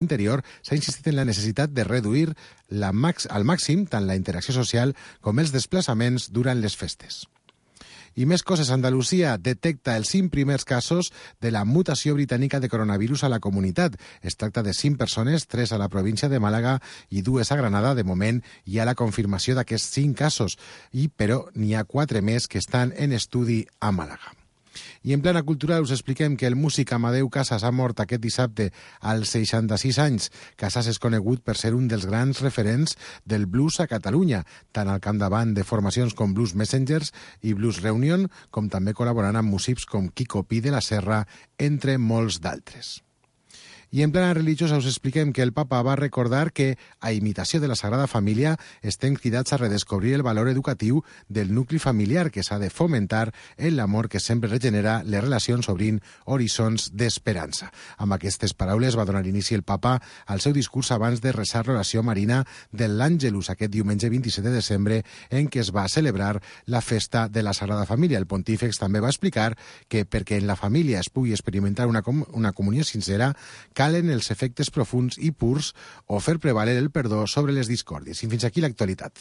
interior, s'ha insistit en la necessitat de reduir al màxim tant la interacció social com els desplaçaments durant les festes. I més coses. Andalusia detecta els 5 primers casos de la mutació britànica de coronavirus a la comunitat. Es tracta de 5 persones, 3 a la província de Màlaga i 2 a Granada. De moment hi ha la confirmació d'aquests 5 casos, però n'hi ha 4 més que estan en estudi a Màlaga. I en plana cultural us expliquem que el músic Amadeu Casas ha mort aquest dissabte als 66 anys. Casas és conegut per ser un dels grans referents del blues a Catalunya, tant al capdavant de formacions com Blues Messengers i Blues Reunion, com també col·laborant amb músics com Quico Pi de la Serra, entre molts d'altres. I en plana religiosa us expliquem que el papa va recordar que, a imitació de la Sagrada Família, estem cridats a redescobrir el valor educatiu del nucli familiar que s'ha de fomentar en l'amor que sempre regenera les relacions obrint horitzons d'esperança. Amb aquestes paraules va donar inici el papa al seu discurs abans de resar l'oració marina de l'Àngelus aquest diumenge 27 de desembre en què es va celebrar la festa de la Sagrada Família. El pontífex també va explicar que perquè en la família es pugui experimentar una comunió sincera, calen els efectes profuns i purs o fer prevaler el perdó sobre les discòrdies. I fins aquí l'actualitat.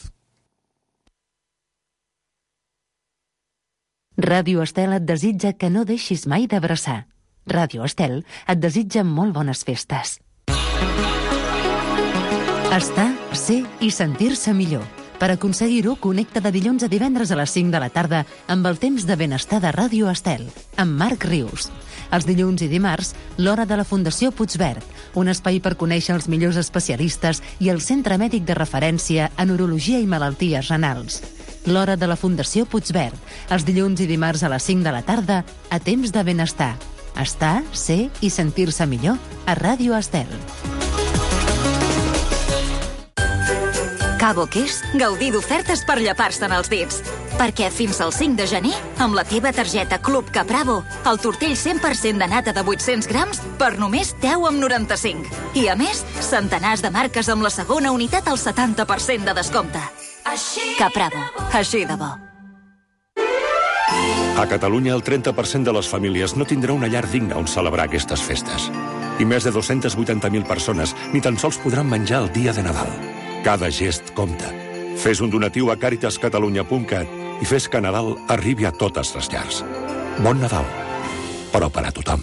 Ràdio Estel et desitja que no deixis mai d'abraçar. Ràdio Estel et desitja molt bones festes. Estar, ser i sentir-se millor. Per aconseguir-ho, connecta de dilluns a divendres a les 5 de la tarda amb el temps de benestar de Ràdio Estel, amb Marc Rius. Els dilluns i dimarts, l'Hora de la Fundació Puigverd, un espai per conèixer els millors especialistes i el centre mèdic de referència en urologia i malalties renals. L'Hora de la Fundació Puigverd, els dilluns i dimarts a les 5 de la tarda, a temps de benestar. Estar, ser i sentir-se millor a Ràdio Estel. Cabo Kiss, gaudir d'ofertes per llepar-se'n els dits. Perquè fins al 5 de gener, amb la teva targeta Club Capravo, el tortell 100% de nata de 800 grams per només 10,95. I a més, centenars de marques amb la segona unitat al 70% de descompte. Capravo, així de bo. A Catalunya, el 30% de les famílies no tindrà una llar digna on celebrar aquestes festes. I més de 280.000 persones ni tan sols podran menjar el dia de Nadal. Cada gest compta. Fes un donatiu a caritascatalunya.cat i fes que Nadal arribi a totes les llars. Bon Nadal, però per a tothom.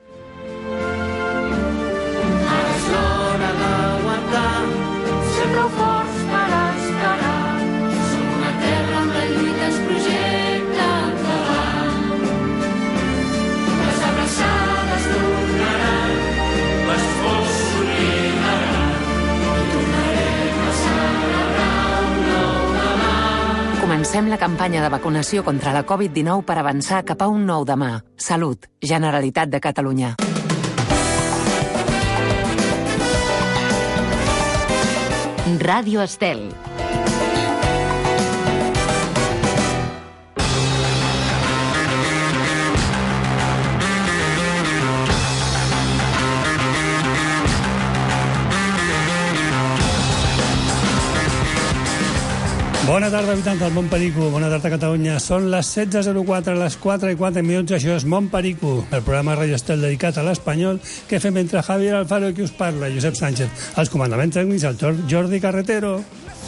És l'hora d'aguantar, ser prou forts per esperar. Som una terra amb la lluita es projecta endavant. Les abraçades tornaran, l'esforç s'oblidarà i tornarem a celebrar un nou demà. Comencem la campanya de vacunació contra la Covid-19 per avançar cap a un nou demà. Salut, Generalitat de Catalunya. Ràdio Estel. Bona tarda, habitants del Montperico. Bona tarda, Catalunya. Són les 16:04, les 4:04. Això és Montperico, el programa Radio Estel dedicat a l'espanyol que fem entre Javier Alfaro i qui us parla, Josep Sánchez. Els comandaments tècnics, el Jordi Carretero.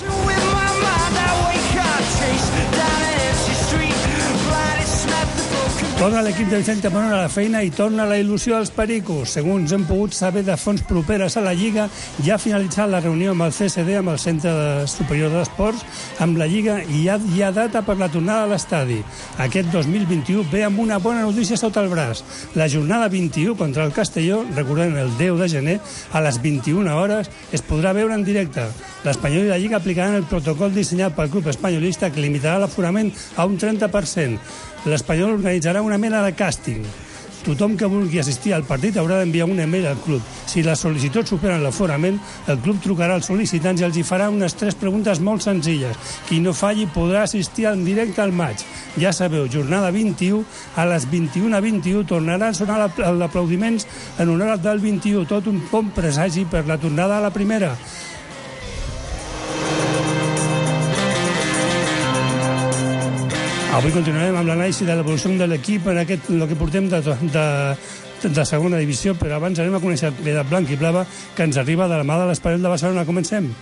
Torna l'equip del Vicente Morón a la feina i torna la il·lusió als pericos. Segons hem pogut saber de fonts properes a la Lliga, ja ha finalitzat la reunió amb el CSD, amb el Centre Superior d'Esports, amb la Lliga, i ja hi ha data per la tornada a l'estadi. Aquest 2021 ve amb una bona notícia sota el braç. La jornada 21 contra el Castelló, recordem el 10 de gener, a les 21 hores, es podrà veure en directe. L'Espanyol i la Lliga aplicaran el protocol dissenyat pel club espanyolista que limitarà l'aforament a un 30%. L'Espanyol organitzarà una mena de càsting. Tothom que vulgui assistir al partit haurà d'enviar un email al club. Si les sol·licituds superen l'aforament, el club trucarà als sol·licitants i els hi farà unes 3 preguntes molt senzilles. Qui no falli podrà assistir en directe al maig. Ja sabeu, jornada 21, a les 21:21 tornarà a sonar l'aplaudiments en honor del 21. Tot un bon presagi per la tornada a la primera. Avui continuarem amb l'anàlisi de l'evolució de l'equip en el que portem de de segona divisió, però abans anem a conèixer l'actualitat blanc i blava que ens arriba de la mà de l'Espanyol de Barcelona. Comencem.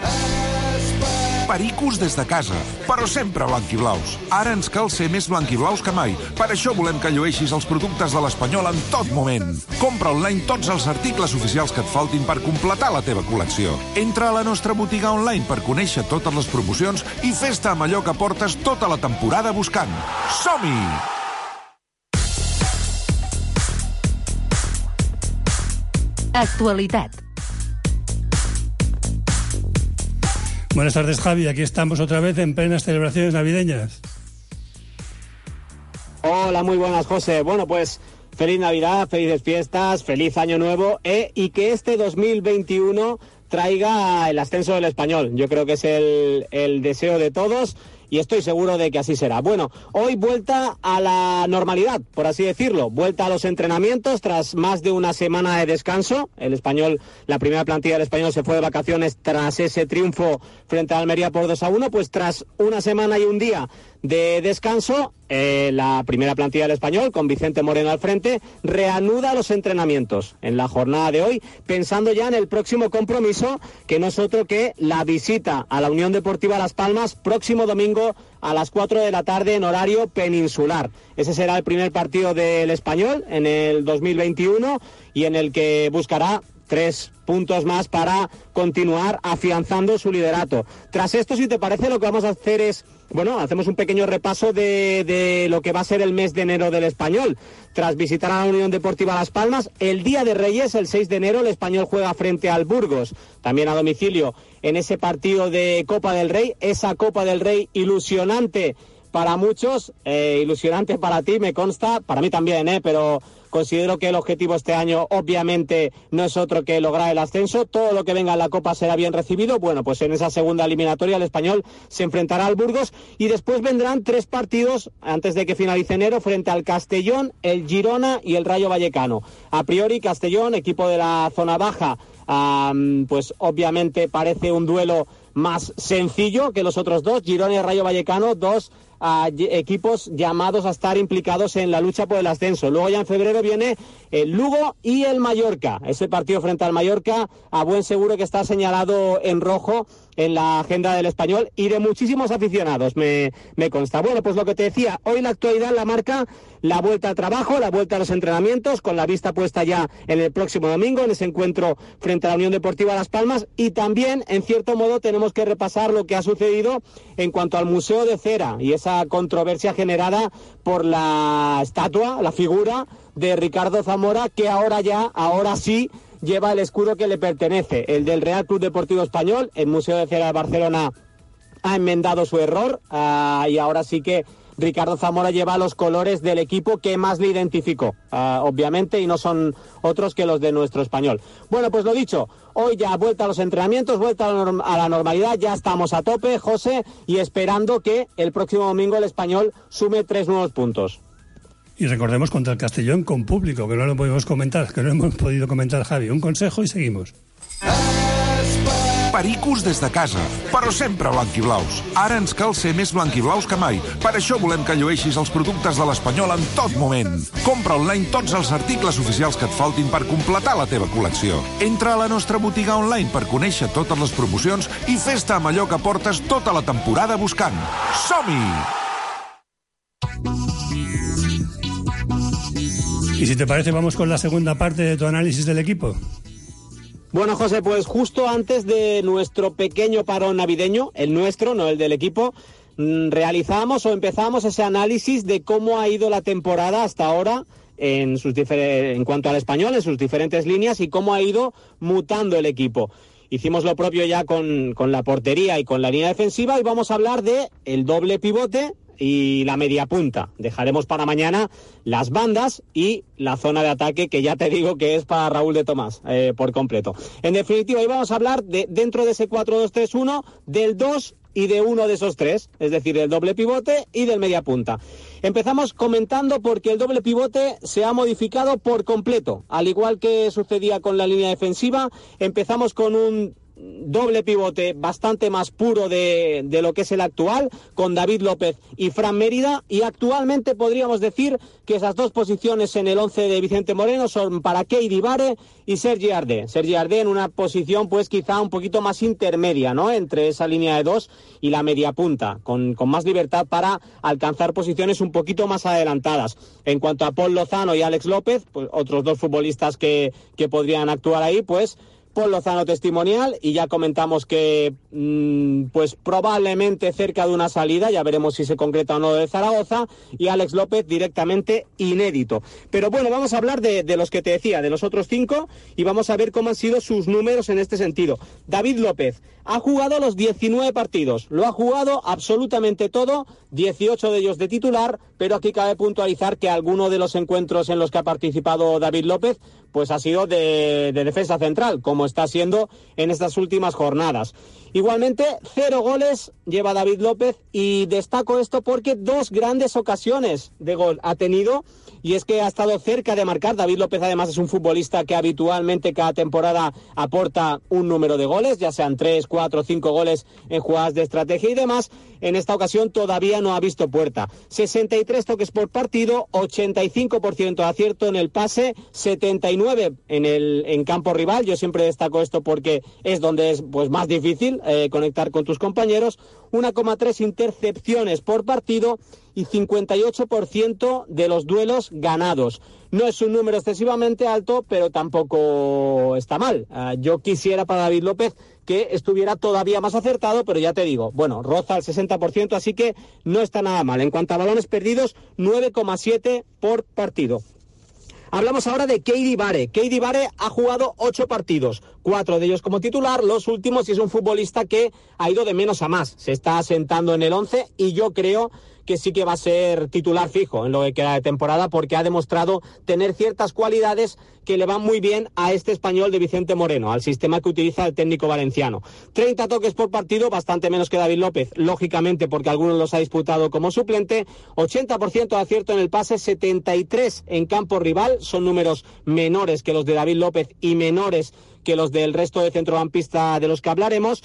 Pericos des de casa, però sempre blanquiblaus. Ara ens cal ser més blanquiblaus que mai. Per això volem que llueixis els productes de l'Espanyol en tot moment. Compra online tots els articles oficials que et faltin per completar la teva col·lecció. Entra a la nostra botiga online per conèixer totes les promocions i fes-te amb allò que portes tota la temporada buscant. Som-hi! Actualitat. Buenas tardes, Javi. Aquí estamos otra vez en plenas celebraciones navideñas. Hola, muy buenas, José. Bueno, pues feliz Navidad, felices fiestas, feliz Año Nuevo y que este 2021 traiga el ascenso del Español. Yo creo que es el deseo de todos y estoy seguro de que así será. Bueno, hoy vuelta a la normalidad, por así decirlo. Vuelta a los entrenamientos tras más de una semana de descanso. El Español, la primera plantilla del Español se fue de vacaciones tras ese triunfo frente a Almería por 2-1. Pues tras una semana y un día de descanso, la primera plantilla del Español, con Vicente Moreno al frente, reanuda los entrenamientos en la jornada de hoy, pensando ya en el próximo compromiso, que no es otro que la visita a la Unión Deportiva Las Palmas, próximo domingo a las 4 de la tarde en horario peninsular. Ese será el primer partido del Español en el 2021 y en el que buscará 3 puntos más para continuar afianzando su liderato. Tras esto, si te parece, lo que vamos a hacer es, bueno, hacemos un pequeño repaso de lo que va a ser el mes de enero del Español. Tras visitar a la Unión Deportiva Las Palmas, el día de Reyes, el 6 de enero, el Español juega frente al Burgos, también a domicilio, en ese partido de Copa del Rey, esa Copa del Rey ilusionante para muchos, ilusionante para ti, me consta, para mí también, pero considero que el objetivo este año obviamente no es otro que lograr el ascenso. Todo lo que venga en la Copa será bien recibido. Bueno, pues en esa segunda eliminatoria el Español se enfrentará al Burgos y después vendrán 3 partidos antes de que finalice enero frente al Castellón, el Girona y el Rayo Vallecano. A priori Castellón, equipo de la zona baja, pues obviamente parece un duelo más sencillo que los otros dos. Girona y Rayo Vallecano, 2 equipos llamados a estar implicados en la lucha por el ascenso. Luego ya en febrero viene el Lugo y el Mallorca. Ese partido frente al Mallorca, a buen seguro que está señalado en rojo en la agenda del Español y de muchísimos aficionados, me consta. Bueno, pues lo que te decía, hoy la actualidad la marca la vuelta al trabajo, la vuelta a los entrenamientos, con la vista puesta ya en el próximo domingo, en ese encuentro frente a la Unión Deportiva Las Palmas, y también, en cierto modo, tenemos que repasar lo que ha sucedido en cuanto al Museo de Cera y esa controversia generada por la estatua, la figura de Ricardo Zamora, que ahora sí, lleva el escudo que le pertenece, el del Real Club Deportivo Español. El Museo de Cera de Barcelona ha enmendado su error y ahora sí que Ricardo Zamora lleva los colores del equipo que más le identificó, obviamente, y no son otros que los de nuestro Español. Bueno, pues lo dicho, hoy ya vuelta a los entrenamientos, vuelta a la normalidad, ya estamos a tope, José, y esperando que el próximo domingo el Español sume 3 nuevos puntos. Y recordemos contra el Castellón con público, que no lo podemos comentar, que no hemos podido comentar, Javi. Un consejo y seguimos. Pericos des de casa, però sempre blanquiblaus. Ara ens cal ser més blanquiblaus que mai. Per això volem que llueixis els productes de l'Espanyol en tot moment. Compra online tots els articles oficials que et faltin per completar la teva col·lecció. Entra a la nostra botiga online per conèixer totes les promocions i fes-te amb allò que portes tota la temporada buscant. Som-hi! Y si te parece, vamos con la segunda parte de tu análisis del equipo. Bueno, José, pues justo antes de nuestro pequeño parón navideño, el nuestro, no el del equipo, realizamos o empezamos ese análisis de cómo ha ido la temporada hasta ahora en cuanto al Español, en sus diferentes líneas, y cómo ha ido mutando el equipo. Hicimos lo propio ya con la portería y con la línea defensiva, y vamos a hablar de el doble pivote y la media punta. Dejaremos para mañana las bandas y la zona de ataque, que ya te digo que es para Raúl de Tomás, por completo. En definitiva, hoy vamos a hablar dentro de ese 4-2-3-1, del 2 y de uno de esos 3, es decir, del doble pivote y del media punta. Empezamos comentando porque el doble pivote se ha modificado por completo, al igual que sucedía con la línea defensiva. Empezamos con un doble pivote bastante más puro de lo que es el actual, con David López y Fran Mérida, y actualmente podríamos decir que esas dos posiciones en el 11 de Vicente Moreno son para Keidi Bare y Sergi Ardé. Sergi Ardé en una posición pues quizá un poquito más intermedia, ¿no?, entre esa línea de dos y la media punta, con más libertad para alcanzar posiciones un poquito más adelantadas. En cuanto a Paul Lozano y Alex López, pues otros dos futbolistas que podrían actuar ahí, pues Paul Lozano testimonial, y ya comentamos que pues probablemente cerca de una salida, ya veremos si se concreta o no, de Zaragoza, y Alex López directamente inédito. Pero bueno, vamos a hablar de los que te decía, de los otros 5, y vamos a ver cómo han sido sus números en este sentido. David López ha jugado los 19 partidos, lo ha jugado absolutamente todo, 18 de ellos de titular, pero aquí cabe puntualizar que alguno de los encuentros en los que ha participado David López pues ha sido de defensa central, como está siendo en estas últimas jornadas. Igualmente, 0 goles lleva David López, y destaco esto porque 2 grandes ocasiones de gol ha tenido, y es que ha estado cerca de marcar. David López además es un futbolista que habitualmente cada temporada aporta un número de goles, ya sean 3, 4, 5 goles en jugadas de estrategia y demás. En esta ocasión todavía no ha visto puerta. 63 toques por partido, 85% de acierto en el pase, 79 en campo rival. Yo siempre destaco esto porque es donde es pues más difícil conectar con tus compañeros. 1,3 intercepciones por partido y 58% de los duelos ganados. No es un número excesivamente alto, pero tampoco está mal. Yo quisiera para David López que estuviera todavía más acertado, pero ya te digo, bueno, roza el 60%, así que no está nada mal. En cuanto a balones perdidos, 9,7 por partido. Hablamos ahora de Keidi Bare. Keidi Bare ha jugado 8 partidos, 4 de ellos como titular, los últimos, y es un futbolista que ha ido de menos a más. Se está asentando en el 11 y yo creo que sí que va a ser titular fijo en lo que queda de temporada, porque ha demostrado tener ciertas cualidades que le van muy bien a este Español de Vicente Moreno, al sistema que utiliza el técnico valenciano. 30 toques por partido, bastante menos que David López, lógicamente porque algunos los ha disputado como suplente. 80% de acierto en el pase, 73 en campo rival, son números menores que los de David López y menores que los del resto de centrocampista de los que hablaremos.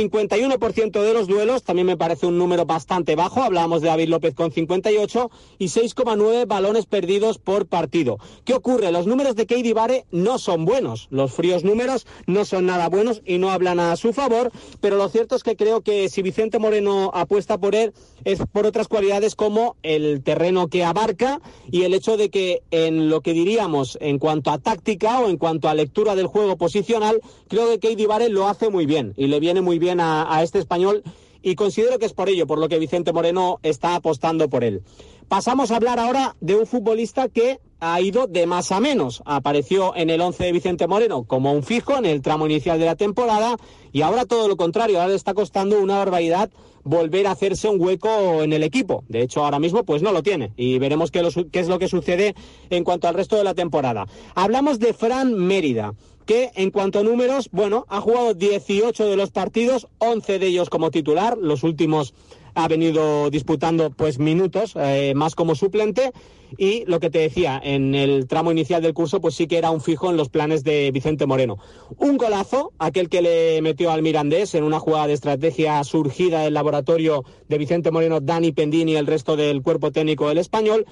51% de los duelos, también me parece un número bastante bajo, hablábamos de David López con 58, y 6,9 balones perdidos por partido. ¿Qué ocurre? Los números de Keidi Bare no son buenos, los fríos números no son nada buenos y no hablan a su favor, pero lo cierto es que creo que si Vicente Moreno apuesta por él es por otras cualidades como el terreno que abarca y el hecho de que en lo que diríamos en cuanto a táctica o en cuanto a lectura del juego posicional, creo que Keidi Bare lo hace muy bien y le viene muy bien a este Español, y considero que es por ello por lo que Vicente Moreno está apostando por él. Pasamos a hablar ahora de un futbolista que ha ido de más a menos. Apareció en el 11 de Vicente Moreno como un fijo en el tramo inicial de la temporada, y ahora todo lo contrario, ahora le está costando una barbaridad volver a hacerse un hueco en el equipo. De hecho, ahora mismo pues no lo tiene, y veremos qué es lo que sucede en cuanto al resto de la temporada. Hablamos de Fran Mérida, que en cuanto a números, bueno, ha jugado 18 de los partidos, 11 de ellos como titular, los últimos ha venido disputando pues minutos, más como suplente, y lo que te decía, en el tramo inicial del curso pues sí que era un fijo en los planes de Vicente Moreno. Un golazo, aquel que le metió al Mirandés en una jugada de estrategia surgida del laboratorio de Vicente Moreno, Dani Pendini y el resto del cuerpo técnico del Español.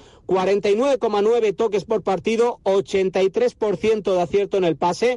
49,9 toques por partido, 83% de acierto en el pase,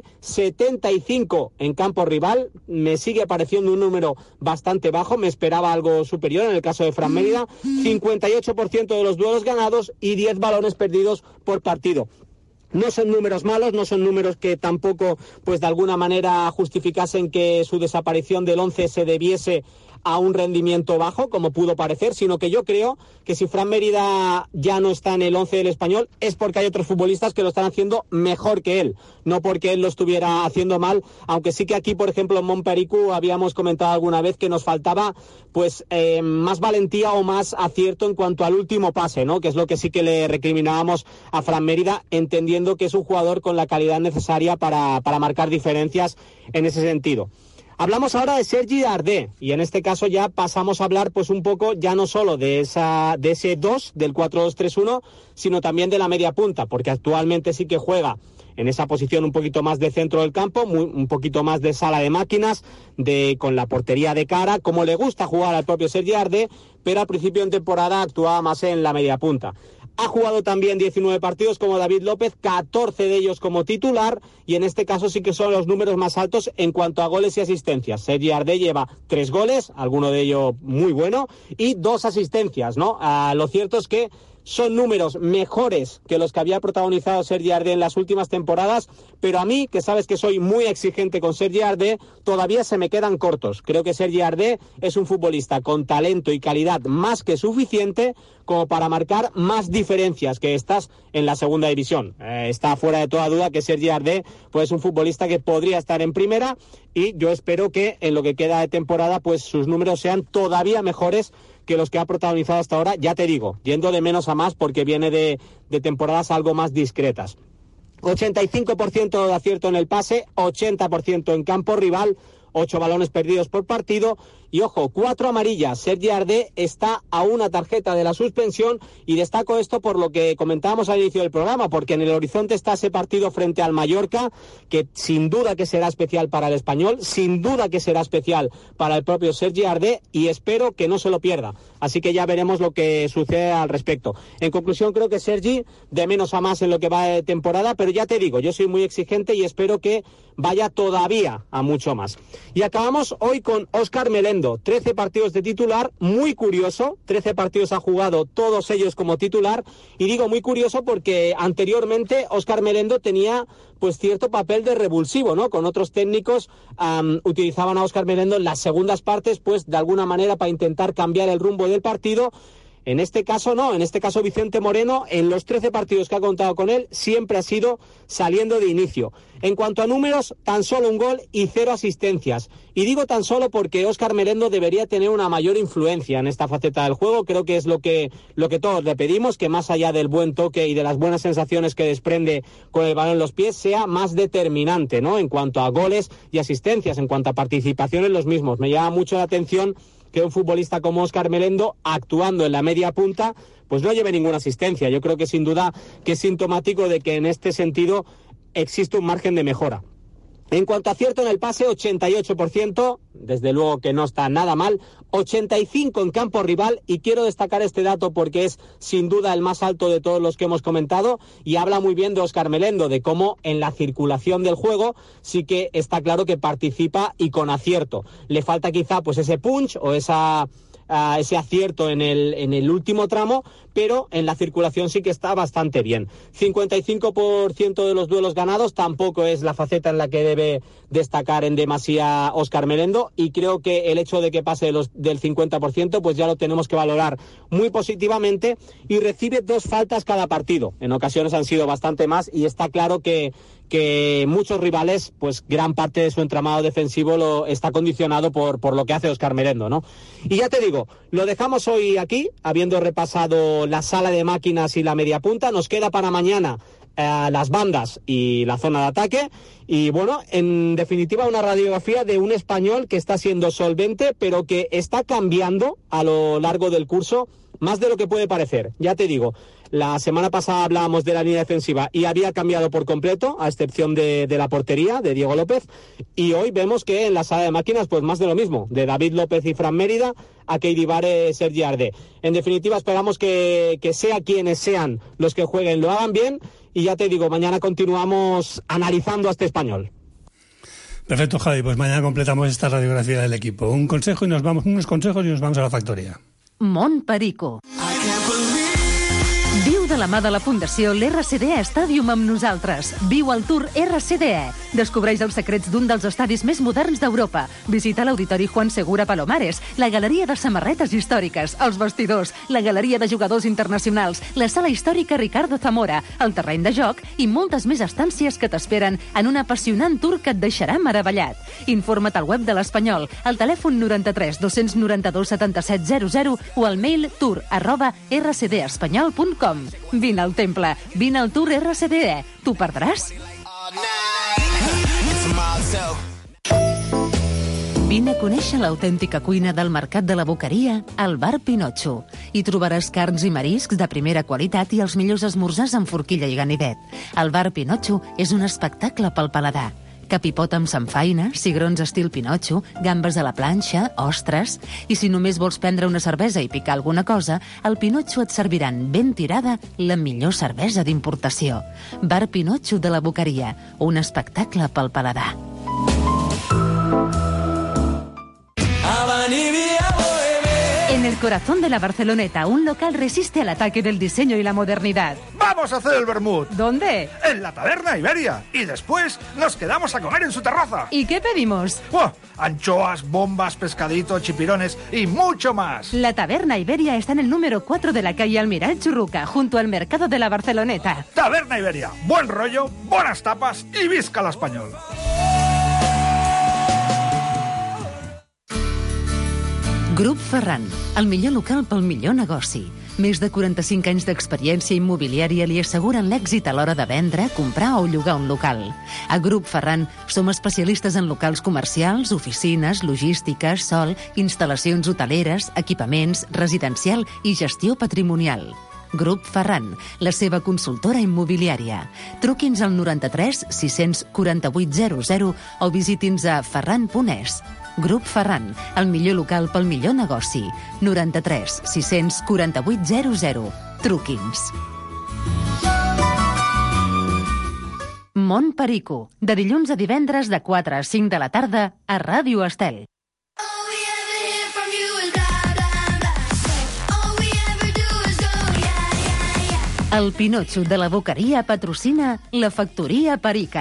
75 en campo rival. Me sigue pareciendo un número bastante bajo, me esperaba algo superior en el caso de Fran Mérida. 58% de los duelos ganados y 10 balones perdidos por partido. No son números malos, no son números que tampoco, pues de alguna manera justificasen que su desaparición del 11 se debiese a un rendimiento bajo, como pudo parecer, sino que yo creo que si Fran Mérida ya no está en el 11 del Español es porque hay otros futbolistas que lo están haciendo mejor que él, no porque él lo estuviera haciendo mal, aunque sí que aquí, por ejemplo, en Montpericu habíamos comentado alguna vez que nos faltaba pues más valentía o más acierto en cuanto al último pase, ¿no? Que es lo que sí que le recriminábamos a Fran Mérida, entendiendo que es un jugador con la calidad necesaria para marcar diferencias en ese sentido. Hablamos ahora de Sergi Ardé, y en este caso ya pasamos a hablar pues un poco ya no solo de ese 2 del 4-2-3-1, sino también de la media punta, porque actualmente sí que juega en esa posición un poquito más de centro del campo, un poquito más de sala de máquinas, con la portería de cara, como le gusta jugar al propio Sergi Ardé, pero al principio de temporada actuaba más en la media punta. Ha jugado también 19 partidos como David López, 14 de ellos como titular, y en este caso sí que son los números más altos en cuanto a goles y asistencias. Sergi Ardé lleva 3 goles, alguno de ellos muy bueno, y 2 asistencias, ¿no? Lo cierto es que son números mejores que los que había protagonizado Sergi Ardé en las últimas temporadas, pero a mí, que sabes que soy muy exigente con Sergi Ardé, todavía se me quedan cortos. Creo que Sergi Ardé es un futbolista con talento y calidad más que suficiente como para marcar más diferencias que estas en la segunda división. Está fuera de toda duda que Sergi Ardé pues, es un futbolista que podría estar en primera, y yo espero que en lo que queda de temporada pues sus números sean todavía mejores que los que ha protagonizado hasta ahora, ya te digo, yendo de menos a más porque viene de temporadas algo más discretas. 85% de acierto en el pase, 80% en campo rival, 8 balones perdidos por partido, y ojo, 4 amarillas. Sergi Ardé está a una tarjeta de la suspensión, y destaco esto por lo que comentábamos al inicio del programa, porque en el horizonte está ese partido frente al Mallorca, que sin duda que será especial para el Español, sin duda que será especial para el propio Sergi Ardé, y espero que no se lo pierda. Así que ya veremos lo que sucede al respecto. En conclusión, creo que Sergi, de menos a más en lo que va de temporada, pero ya te digo, yo soy muy exigente y espero que vaya todavía a mucho más. Y acabamos hoy con Óscar Melendo. 13 partidos de titular, muy curioso, 13 partidos ha jugado, todos ellos como titular, y digo muy curioso porque anteriormente Óscar Melendo tenía pues cierto papel de revulsivo, ¿no? Con otros técnicos utilizaban a Óscar Melendo en las segundas partes, pues de alguna manera para intentar cambiar el rumbo del partido. En este caso no, en este caso Vicente Moreno, en los 13 partidos que ha contado con él, siempre ha sido saliendo de inicio. En cuanto a números, tan solo un gol y 0 asistencias. Y digo tan solo porque Óscar Melendo debería tener una mayor influencia en esta faceta del juego. Creo que es lo que todos le pedimos, que más allá del buen toque y de las buenas sensaciones que desprende con el balón en los pies, sea más determinante, ¿no? En cuanto a goles y asistencias, en cuanto a participación en los mismos. Me llama mucho la atención que un futbolista como Óscar Melendo, actuando en la media punta, pues no lleve ninguna asistencia. Yo creo que sin duda que es sintomático de que en este sentido existe un margen de mejora. En cuanto a acierto en el pase, 88%, desde luego que no está nada mal, 85% en campo rival, y quiero destacar este dato porque es sin duda el más alto de todos los que hemos comentado, y habla muy bien de Óscar Melendo, de cómo en la circulación del juego sí que está claro que participa y con acierto. Le falta quizá pues ese punch o ese acierto en el último tramo, pero en la circulación sí que está bastante bien. 55% de los duelos ganados tampoco es la faceta en la que debe destacar en demasía Óscar Melendo, y creo que el hecho de que pase del 50% pues ya lo tenemos que valorar muy positivamente, y recibe 2 faltas cada partido. En ocasiones han sido bastante más, y está claro que muchos rivales, pues gran parte de su entramado defensivo lo está condicionado por lo que hace Óscar Melendo, ¿no? Y ya te digo, lo dejamos hoy aquí, habiendo repasado la sala de máquinas y la media punta. Nos queda para mañana las bandas y la zona de ataque, y bueno, en definitiva una radiografía de un Español que está siendo solvente, pero que está cambiando a lo largo del curso más de lo que puede parecer. Ya te digo, la semana pasada hablábamos de la línea defensiva y había cambiado por completo, a excepción de la portería de Diego López, y hoy vemos que en la sala de máquinas pues más de lo mismo, de David López y Fran Mérida a Keidi Bare, Sergi Ardé. En definitiva, esperamos que sea quienes sean los que jueguen lo hagan bien, y ya te digo, mañana continuamos analizando a este Español. Perfecto, Javi, pues mañana completamos esta radiografía del equipo. Unos consejos y nos vamos a la factoria. Mont Perico. Viu de la mà de la Fundació l'RCDE Stadium amb nosaltres. Viu el Tour RCDE. Descobreix els secrets d'un dels estadis més moderns d'Europa. Visita l'Auditori Juan Segura Palomares, la Galeria de Samarretes Històriques, els vestidors, la Galeria de Jugadors Internacionals, la Sala Històrica Ricardo Zamora, el terreny de joc i moltes més estàncies que t'esperen en un apassionant tour que et deixarà meravellat. Informa't al web de l'Espanyol, al telèfon 93 292 77 00 o al mail tour@rcdespanyol.com. Vine al temple, vine al Tour RCDE. T'ho perdràs? Vine a conèixer l'autèntica cuina del Mercat de la Boqueria al Bar Pinotxo. Hi trobaràs carns i mariscs de primera qualitat i els millors esmorzars amb forquilla i ganivet. El Bar Pinotxo és un espectacle pel paladar. Capipot amb samfaina, cigrons estil Pinotxo, gambes a la planxa, ostres... I si només vols prendre una cervesa i picar alguna cosa, al Pinotxo et serviran ben tirada la millor cervesa d'importació. Bar Pinotxo de la Boqueria, un espectacle pel paladar. En el corazón de la Barceloneta, un local resiste al ataque del diseño y la modernidad. ¡Vamos a hacer el vermut! ¿Dónde? En la Taberna Iberia. Y después nos quedamos a comer en su terraza. ¿Y qué pedimos? ¡Oh! Anchoas, bombas, pescadito, chipirones y mucho más. La Taberna Iberia está en el número 4 de la calle Almiral Churruca, junto al mercado de la Barceloneta. Taberna Iberia. Buen rollo, buenas tapas y visca la español. Grup Ferran, el millor local pel millor negoci. Més de 45 anys d'experiència immobiliària li asseguren l'èxit a l'hora de vendre, comprar o llogar un local. A Grup Ferran som especialistes en locals comercials, oficines, logística, sol, instal·lacions hoteleres, equipaments, residencial i gestió patrimonial. Grup Ferran, la seva consultora immobiliària. Truqui'ns al 93 648 00 o visiti'ns a ferran.es. Grup Ferran, el millor local pel millor negoci. 93 648 00. Truqui'ns. Mont Perico, de dilluns a divendres de 4 a 5 de la tarda a Ràdio Estel. El Pinotxo de la Boqueria patrocina la Factoria Perica.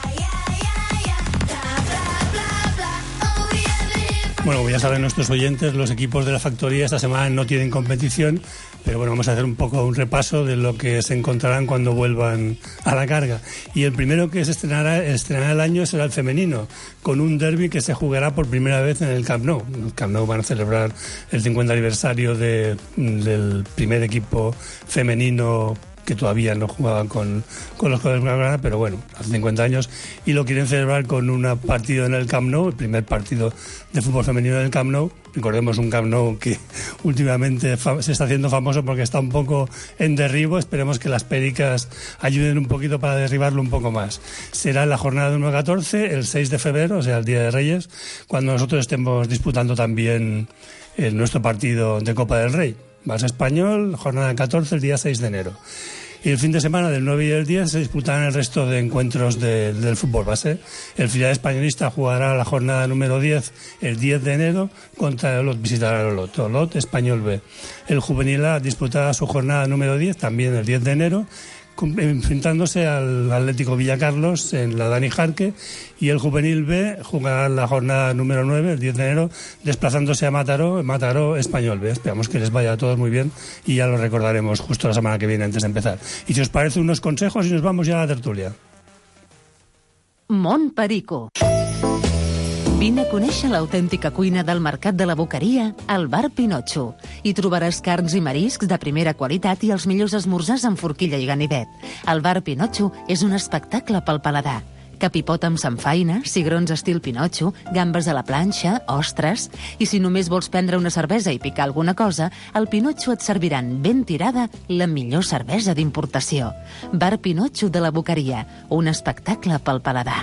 Bueno, como ya saben nuestros oyentes, los equipos de la factoría esta semana no tienen competición, pero bueno, vamos a hacer un poco un repaso de lo que se encontrarán cuando vuelvan a la carga. Y el primero que se estrenará el año será el femenino, con un derbi que se jugará por primera vez en el Camp Nou. En el Camp Nou van a celebrar el 50 aniversario del primer equipo femenino que todavía no jugaban con los colores blaugrana, pero bueno, hace 50 años, y lo quieren celebrar con un partido en el Camp Nou, el primer partido de fútbol femenino en el Camp Nou. Recordemos un Camp Nou que últimamente se está haciendo famoso porque está un poco en derribo. Esperemos que las Pericas ayuden un poquito para derribarlo un poco más. Será la jornada número 14, el 6 de febrero, o sea, el Día de Reyes, cuando nosotros estemos disputando también nuestro partido de Copa del Rey. Barça Español, jornada 14, el día 6 de enero. Y el fin de semana del 9 y del 10 se disputarán el resto de encuentros del fútbol base. El filial españolista jugará la jornada número 10 el 10 de enero contra el Olot, visitará el Olot Español B. El juvenil A disputará su jornada número 10 también el 10 de enero, enfrentándose al Atlético Villacarlos en la Dani Jarque, y el juvenil B jugará la jornada número 9 el 10 de enero desplazándose a Mataró Español B. Esperamos que les vaya a todos muy bien y ya lo recordaremos justo la semana que viene antes de empezar. Y si os parece, unos consejos y nos vamos ya a la tertulia. Mont Perico. Vine a conèixer l'autèntica cuina del Mercat de la Boqueria al Bar Pinotxo. Hi trobaràs carns i mariscs de primera qualitat i els millors esmorzars amb forquilla i ganivet. El Bar Pinotxo és un espectacle pel paladar. Capipot amb samfaina, cigrons estil Pinotxo, gambes a la planxa, ostres... I si només vols prendre una cervesa i picar alguna cosa, al Pinotxo et serviran ben tirada la millor cervesa d'importació. Bar Pinotxo de la Boqueria, un espectacle pel paladar.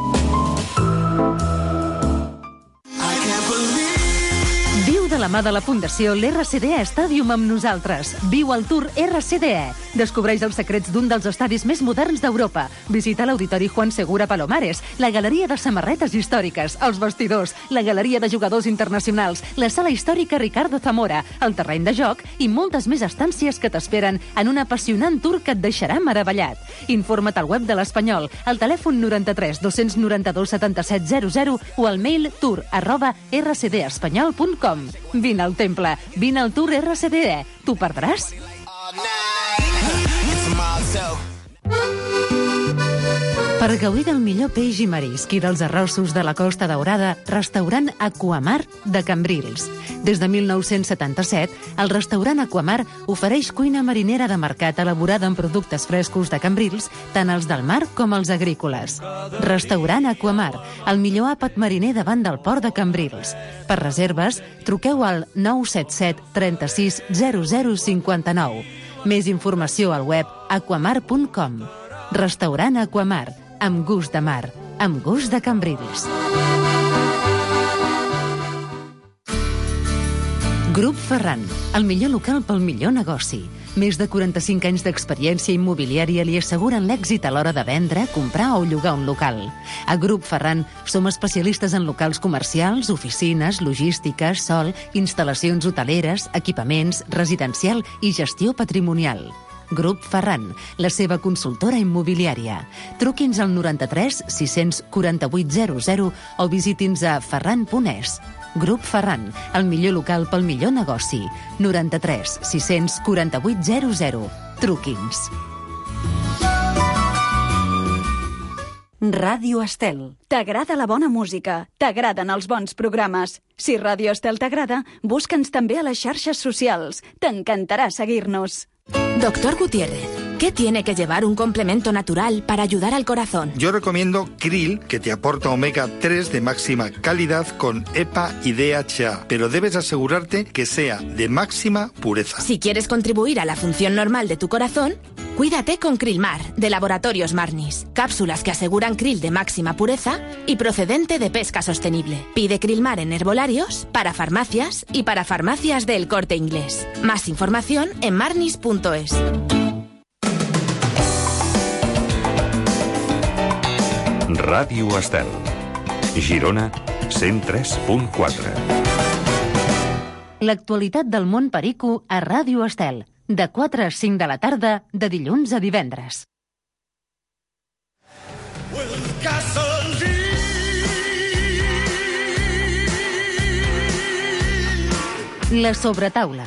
Viu de la mà de la Fundació l'RCDE Stadium amb nosaltres. Viu el Tour RCDE. Descobreix els secrets d'un dels estadis més moderns d'Europa. Visita l'Auditori Juan Segura Palomares, la Galeria de Samarretes Històriques, els vestidors, la Galeria de Jugadors Internacionals, la Sala Històrica Ricardo Zamora, el terreny de joc i moltes més estàncies que t'esperen en un apassionant tour que et deixarà meravellat. Informa't al web de l'Espanyol, al telèfon 93 292 77 00 o al mail tour@rcdespanyol.com. Vine al temple, vine al Tour RCDE. T'ho perdràs? Per gaudir del millor peix i marisc i dels arrossos de la Costa Daurada, restaurant Aquamar de Cambrils. Des de 1977, el restaurant Aquamar ofereix cuina marinera de mercat elaborada amb productes frescos de Cambrils, tant els del mar com els agrícoles. Restaurant Aquamar, el millor àpat mariner davant del port de Cambrils. Per reserves, truqueu al 977 36 0059. Més informació al web aquamar.com. Restaurant Aquamar, amb gust de mar, amb gust de Cambrils. Grup Ferran, el millor local pel millor negoci. Més de 45 anys d'experiència immobiliària li asseguren l'èxit a l'hora de vendre, comprar o llogar un local. A Grup Ferran som especialistes en locals comercials, oficines, logística, sol, instal·lacions hoteleres, equipaments, residencial i gestió patrimonial. Grup Ferran, la seva consultora immobiliària. Truqui'ns al 93 648 00 o visiti'ns a ferran.es. Grup Ferran, el millor local pel millor negoci. 93 648 00. Truqui'ns. Ràdio Estel. T'agrada la bona música? T'agraden els bons programes? Si Ràdio Estel t'agrada, busca'ns també a les xarxes socials. T'encantarà seguir-nos. Doctor Gutiérrez, ¿qué tiene que llevar un complemento natural para ayudar al corazón? Yo recomiendo Krill, que te aporta omega 3 de máxima calidad con EPA y DHA, pero debes asegurarte que sea de máxima pureza. Si quieres contribuir a la función normal de tu corazón, cuídate con Krillmar, de Laboratorios Marnis. Cápsulas que aseguran krill de máxima pureza y procedente de pesca sostenible. Pide Krillmar en herbolarios, para farmacias y para farmacias del Corte Inglés. Más información en marnis.es. Ràdio Estel. Girona 103.4. L'actualitat del món perico a Ràdio Estel. De 4 a 5 de la tarda, de dilluns a divendres. La sobretaula.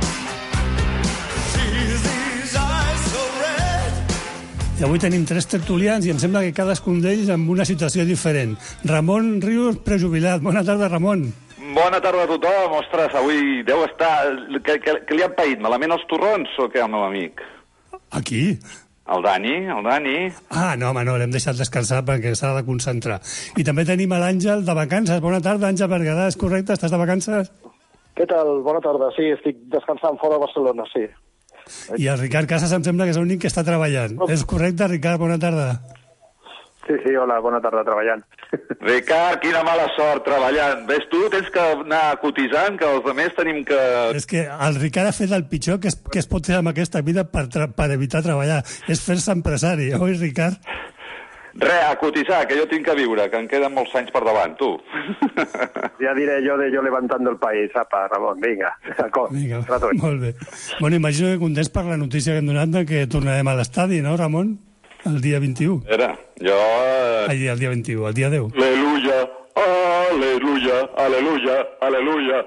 I avui tenim 3 tertulians i em sembla que cadascun d'ells amb una situació diferent. Ramon Rius, prejubilat. Bona tarda, Ramon. Bona tarda a tothom. Ostres, avui deu estar... Que li han paït malament els torrons o què, el meu amic? A qui? El Dani. Ah, no, home, no, l'hem deixat descansar perquè s'ha de concentrar. I també tenim a l'Àngel de vacances. Bona tarda, Àngel Berguedà, és correcte? Estàs de vacances? Què tal? Bona tarda. Sí, estic descansant fora de Barcelona, sí. I el Ricard Casas em sembla que és l'únic que està treballant. És correcte, Ricard? Bona tarda. Sí, hola, bona tarda, treballant. Ricard, quina mala sort treballant. Ves tu, tens que anar cotitzant, que els altres tenim que... És que el Ricard ha fet el pitjor que es pot fer amb aquesta vida per evitar treballar. És fer-se empresari, oi, Ricard? A cotitzar, que jo tinc que viure, que em queden molts anys per davant, tu. Ja diré jo de yo levantando el país, apa, Ramon, vinga. Vinga, molt bé. Bueno, imagino que contents per la notícia que hem donat que tornarem a l'estadi, no, Ramon? El dia 21. Era, jo... El dia 21, el dia 10. Aleluia, aleluia, aleluia, aleluia,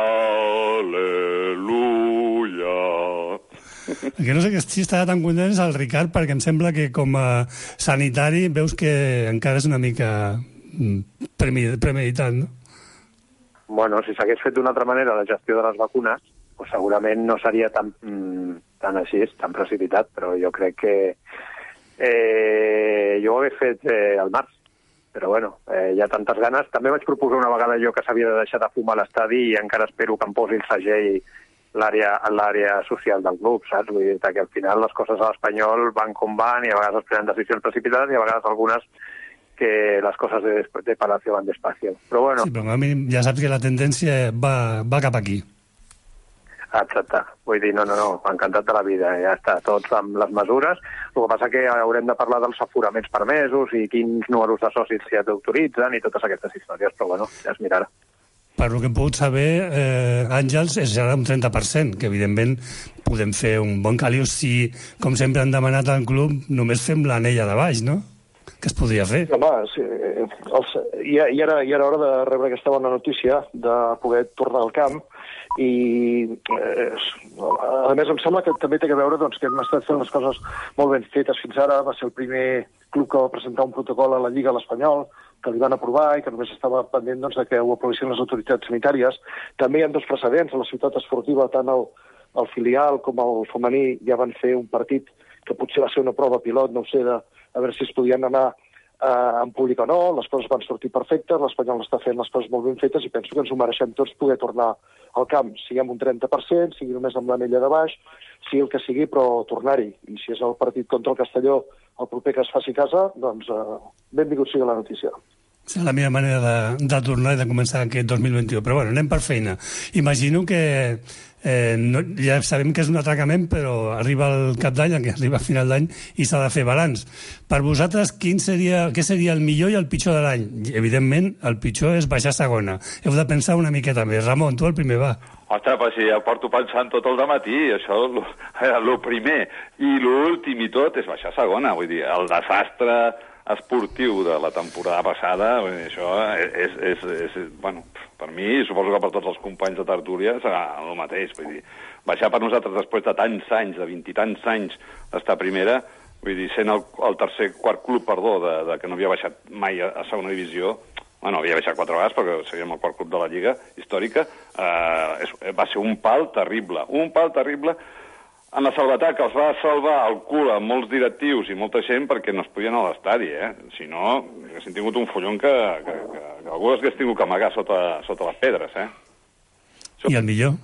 aleluia. Que no sé si estarà tan contents el Ricard, perquè em sembla que com a sanitari veus que encara és una mica premeditat, no? Bueno, si s'hagués fet d'una altra manera la gestió de les vacunes, pues segurament no seria tan així, tan precipitat, però jo crec que jo ho he fet al març, però bueno, hi ha tantes ganes. També vaig proposar una vegada jo que s'havia de deixar de fumar a l'estadi i encara espero que em posi el segell l'àrea social del club, saps? Vull dir que al final les coses a l'Espanyol van com van i a vegades es prenen decisions precipitades i a vegades algunes que les coses de Palacio van despacio. Però bueno... Sí, però a mi ja saps que la tendència va cap aquí. Exacte. Vull dir, no, encantat de la vida, ja està, tots amb les mesures. El que passa que haurem de parlar dels aforaments permesos i quins números de socis s'hi autoritzen i totes aquestes històries, però bueno, ja es mirarà. Per el que hem pogut saber, Àngels, serà un 30%, que evidentment podem fer un bon caliu si, com sempre han demanat al club, només fem l'anella de baix, no? Que es podria fer. Home, sí, era hora de rebre aquesta bona notícia, de poder tornar al camp, i a més em sembla que també té a veure doncs, que hem estat fent les coses molt ben fetes fins ara. Va ser el primer club que va presentar un protocol a la Lliga a l'Espanyol, que li van aprovar i que només estava pendent doncs, de que ho aprovessin les autoritats sanitàries. També hi ha dos precedents. A la ciutat esportiva, tant el filial com el femení ja van fer un partit que potser va ser una prova pilot, no ho sé, a veure si es podien anar en públic o no. Les coses van sortir perfectes, l'Espanyol està fent les coses molt ben fetes i penso que ens ho mereixem tots poder tornar al camp, sigui amb un 30%, sigui només amb l'anella de baix, sigui el que sigui, però tornar-hi. I si és el partit contra el Castelló el proper que es faci a casa, doncs benvingut sigui la notícia. És la meva manera de tornar i de començar aquest 2021. Però bueno, anem per feina. Imagino que ja sabem que és un atracament, però arriba el cap d'any, que arriba a final d'any, i s'ha de fer balanç. Per vosaltres, què seria el millor i el pitjor de l'any? Evidentment, el pitjor és baixar a segona. Heu de pensar una miqueta més. Ramon, tu el primer, va. Ostres, però si ja porto pensant tot el dematí, això el primer i l'últim i tot és baixar a segona. Vull dir, el desastre esportiu de la temporada passada, això és bueno, per mi, suposo que per tots els companys de tertúlia, serà el mateix. Vull dir, baixar per nosaltres després de tants anys, de 20 i tants anys d'estar a primera, vull dir, sent el quart club, de que no havia baixat mai a segona divisió, bueno, havia baixat 4 vegades perquè seríem el quart club de la Lliga històrica, va ser un pal terrible, en la salvetat que els va salvar el cul a molts directius i molta gent perquè no es podien anar a l'estadi, Si no, haguessin tingut un follon que algú hagués tingut que amagar sota les pedres, I el millor?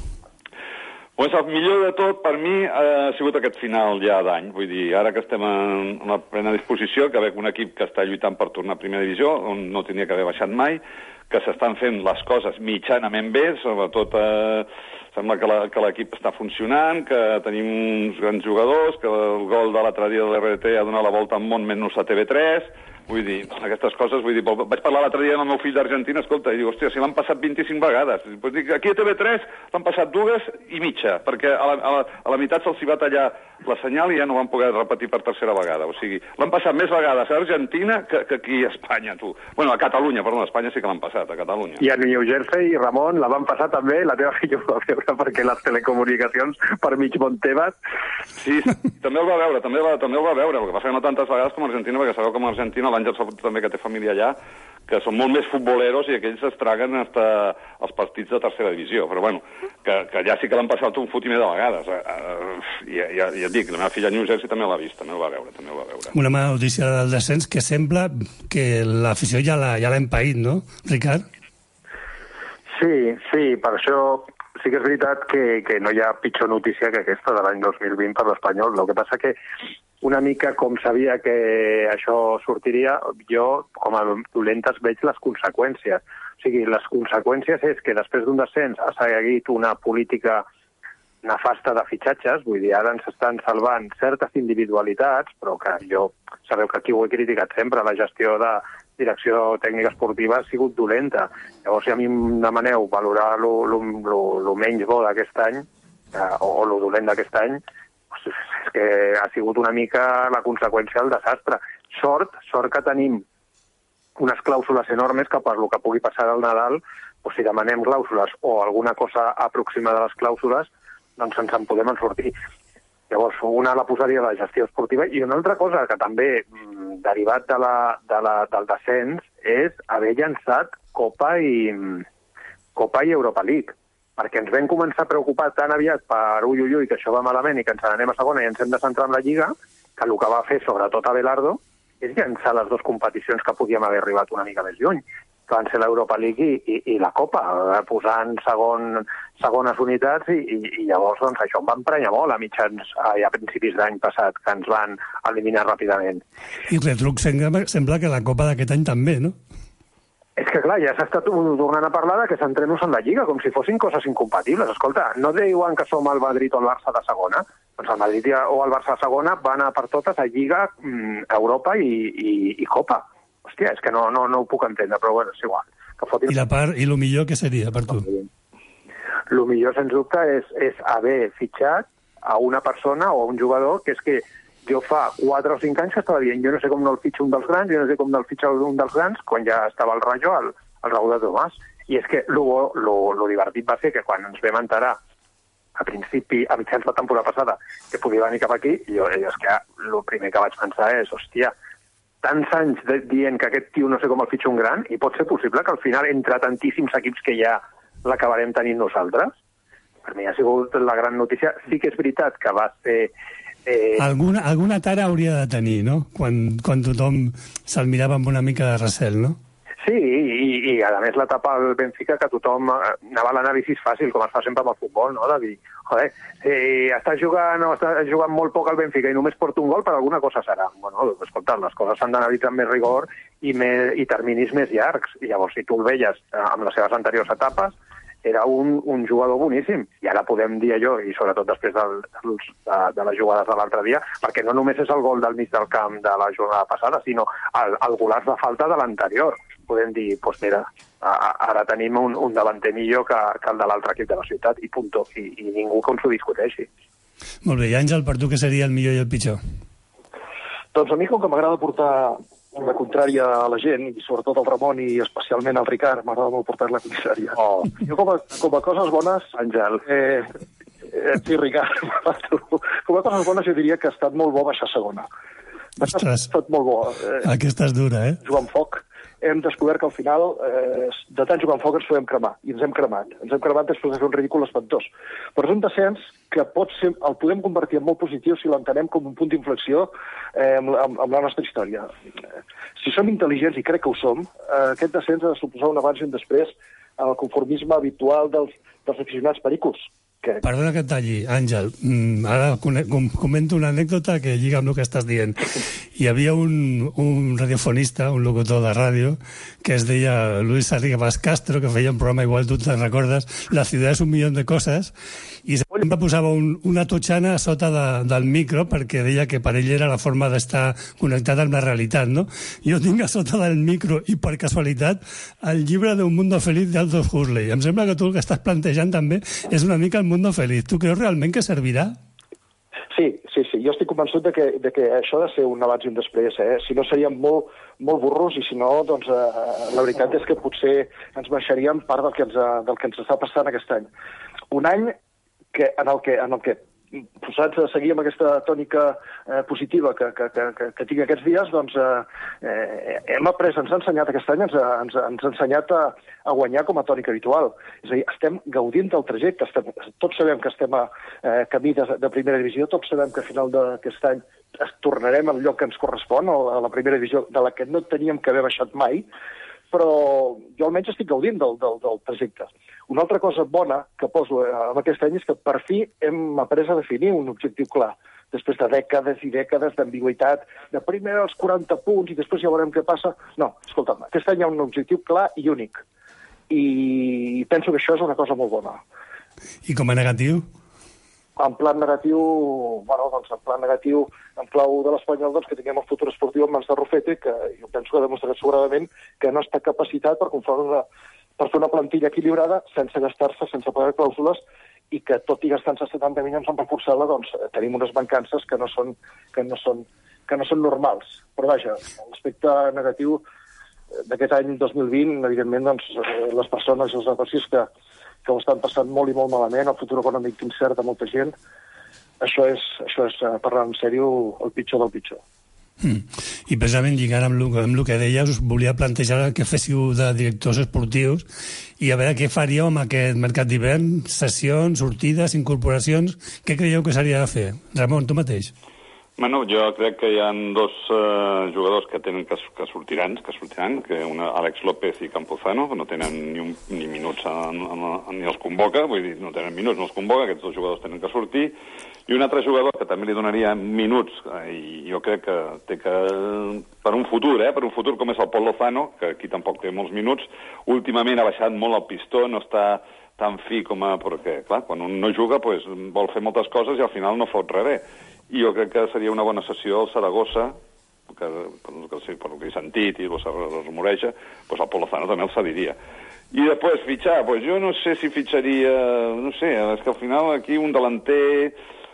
Pues el millor de tot, per mi, ha sigut aquest final ja d'any. Vull dir, ara que estem en la plena disposició, que veig un equip que està lluitant per tornar a primera divisió, on no tenia que haver baixat mai, que s'estan fent les coses mitjanament bé, sobretot sembla que l'equip està funcionant, que tenim uns grans jugadors, que el gol de l'altre dia de l'RT ha donat la volta al món menys a TV3, vull dir, aquestes coses, vull dir, vaig parlar l'altre dia amb el meu fill d'Argentina, escolta, i dic, hòstia, si l'han passat 25 vegades, pues dic, aquí a TV3 l'han passat 2,5, perquè a la meitat se'ls va tallar la senyal i ja no van poder repetir per tercera vegada, o sigui, l'han passat més vegades a Argentina que aquí a Espanya, tu. Bueno, a Catalunya, perdó, a Espanya sí que l'han passat, a Catalunya. I a New Jersey, Ramon, la van passar també, la teva filla ho va veure, perquè les telecomunicacions per mig món teves... Sí, també el va veure, també el va veure, el que passa que no tantes vegades com a Argentina, perquè sabeu com a Argentina, l'Àngel també que té família allà, que són molt més futboleros i aquells es traguen fins als partits de tercera divisió, però bueno, que ja sí que l'han passat un fotimer de vegades. Ja et dic, la meva filla a New Jersey també l'ha vist, també el va veure. Una mala notícia del descens que sembla que l'afició ja l'ha empaït, no, Ricard? Sí, per això sí que és veritat que no hi ha pitjor notícia que aquesta de l'any 2020 per l'Espanyol. El que passa que una mica com sabia que això sortiria, jo, com a dolentes, veig les conseqüències. O sigui, les conseqüències és que després d'un descens ha seguit una política nefasta de fitxatges, vull dir, ara ens estan salvant certes individualitats, però que jo, sabeu que aquí ho he criticat sempre, la gestió de direcció tècnica esportiva ha sigut dolenta. Llavors, si a mi em demaneu valorar lo menys bo d'aquest any, o lo dolent d'aquest any, és que ha sigut una mica la conseqüència del desastre. Sort que tenim unes clàusules enormes que per lo que pugui passar al Nadal, o si demanem clàusules o alguna cosa aproximada a les clàusules, doncs ens en podem sortir. Llavors, una la posaria a la gestió esportiva i una altra cosa que també, derivat del descens, és haver llançat Copa i Europa League, perquè ens vam començar a preocupar tan aviat per ui, que això va malament i que ens n'anem a segona i ens hem de centrar en la Lliga, que el que va fer, sobretot Abelardo, és llançar les dues competicions que podíem haver arribat una mica més lluny, que van ser l'Europa League i la Copa, posant segones unitats i llavors doncs, això em va emprenyar molt a principis d'any passat, que ens van eliminar ràpidament. I retruc sembla que la Copa d'aquest any també, no? És que clar, ja s'ha estat tornant a parlar que centrem-nos en la Lliga, com si fossin coses incompatibles. Escolta, no diuen que som el Madrid o el Barça de segona? Doncs el Madrid o el Barça de segona van a per totes a Lliga, Europa i Copa. Hòstia, és que no ho puc entendre, però bueno, és igual. I la part, i el millor què seria per tu? El millor, sens dubte, és haver fitxat a una persona o a un jugador que és que Jo fa 4 o 5 anys que estava dient jo no sé com no el fitxa un dels grans, jo no sé com no el fitxa un dels grans, quan ja estava el Rayo al Raúl de Tomàs. I és que lo divertit va ser que quan ens vam enterar a mitjans de la temporada passada que podia venir cap aquí, jo és que el primer que vaig pensar és, hòstia, tants anys dient que aquest tio no sé com el fitxa un gran, i pot ser possible que al final, entre tantíssims equips que hi ha, l'acabarem tenint nosaltres? Per mi ha sigut la gran notícia. Sí que és veritat que va ser... Alguna tara hauria de tenir, no? Quan tothom se'l mirava amb una mica de recel, no? Sí, i a més l'etapa al Benfica que tothom anava a l'anàlisi fàcil, com es fa sempre amb el futbol, no? De dir, joder, està jugant molt poc al Benfica i només porta un gol, per alguna cosa serà. Bueno, escolta, les coses s'han d'analitzar amb més rigor i terminis més llargs. I llavors, si tu el veies amb les seves anteriors etapes, era un jugador boníssim. I ara podem dir allò, i sobretot després de les jugades de l'altre dia, perquè no només és el gol del mig del camp de la jornada passada, sinó el golaç de falta de l'anterior. Podem dir, doncs mira, ara tenim un davanter millor que el de l'altre equip de la ciutat, i punto. I ningú com s'ho discuteixi. Molt bé, i Àngel, per tu què seria el millor i el pitjor? Doncs a mi, com que m'agrada portar la contrària a la gent, i sobretot al Ramon i especialment al Ricard, m'agrada molt portar la contrària. Jo com a coses bones, Àngel, sí, Ricard, com a coses bones jo diria que ha estat molt bo baixar segona. Ha estat molt bo. Aquesta és dura, eh? Jugar amb foc. Hem descobert que al final, de tant jugar amb foc, ens podem cremar. I ens hem cremat. Ens hem cremat després de fer un ridícul espantós. Però és un descens que el podem convertir en molt positiu si l'entenem com un punt d'inflexió amb la nostra història. Si som intel·ligents, i crec que ho som, aquest descens ha de suposar un abans i un després al conformisme habitual dels aficionats pericos. Perdona que et talli, Àngel. Ara comento una anècdota que lliga amb el que estàs dient. Hi havia un radiofonista, un locutor de ràdio, que es deia Luis Arribas Castro, que feia un programa, igual tu te'n recordes, La ciutat és un milió de coses, i sempre posava una totxana a sota del micro perquè deia que per ell era la forma d'estar connectat amb la realitat, no? Jo tinc a sota del micro, i per casualitat, el llibre d'Un mundo feliz d'Aldous Huxley. Em sembla que tu el que estàs plantejant també és una mica el mundo feliz. Tu creus realment que servirà? Sí. Jo estic convençut de que això ha de ser un abans i un després. Si no seríem molt burros, i si no, doncs la veritat és que potser ens baixaríem part del que ens està passant aquest any. Un any en el que posats a seguir amb aquesta tònica positiva que tinc aquests dies, doncs hem après, ens ha ensenyat aquest any, ens ha ensenyat a guanyar com a tònica habitual. És a dir, estem gaudint del trajecte, tots sabem que estem a camí de primera divisió, tots sabem que a final d'aquest any tornarem al lloc que ens correspon, a la primera divisió, de la que no teníem que haver baixat mai, però jo almenys estic gaudint del trajecte. Una altra cosa bona que poso en aquest any és que per fi hem après a definir un objectiu clar. Després de dècades i dècades d'ambigüitat, de primer els 40 punts i després ja veurem què passa. No, escolta'm, aquest any hi ha un objectiu clar i únic. I penso que això és una cosa molt bona. I com a negatiu? En plan negatiu, en clau de l'Espanyol, doncs que tinguem el futur esportiu en mans de Rufete, que jo penso que ha demostrat sobradament que no està capacitat per fer una plantilla equilibrada sense gastar-se, sense pagar clàusules, i que tot i gastant-se 70 milions en reforçar-la, doncs tenim unes mancances que no són normals. Però vaja, l'aspecte negatiu d'aquest any 2020, evidentment, doncs, les persones i els negocis que ho estan passant molt i molt malament, el futur econòmic incert a molta gent, això és parlant en sèrio, el pitjor del pitjor. I precisament lligant amb el que dèieu, us volia plantejar que féssiu de directors esportius i a veure què faríeu amb aquest mercat d'hivern, sessions, sortides, incorporacions, què creieu que s'hauria de fer? Ramon, tu mateix. Bueno, jo crec que hi ha dos jugadors que sortiran, que Àlex López i Campuzano, que no tenen ni minuts ni els convoca, vull dir, no tenen minuts, no els convoca, aquests dos jugadors tenen que sortir, i un altre jugador que també li donaria minuts, i jo crec que té que, per un futur com és el Pol Lozano, que aquí tampoc té molts minuts, últimament ha baixat molt el pistó, no està tan fi com a... perquè, clar, quan un no juga, doncs, vol fer moltes coses i al final no fot res. I jo crec que seria una bona sessió al Saragossa, que per el que he sentit i es rumoreja, doncs el Pol Lozano també el cediria. I després fitxar, doncs jo no sé si fitxaria, no sé, és que al final aquí un delanter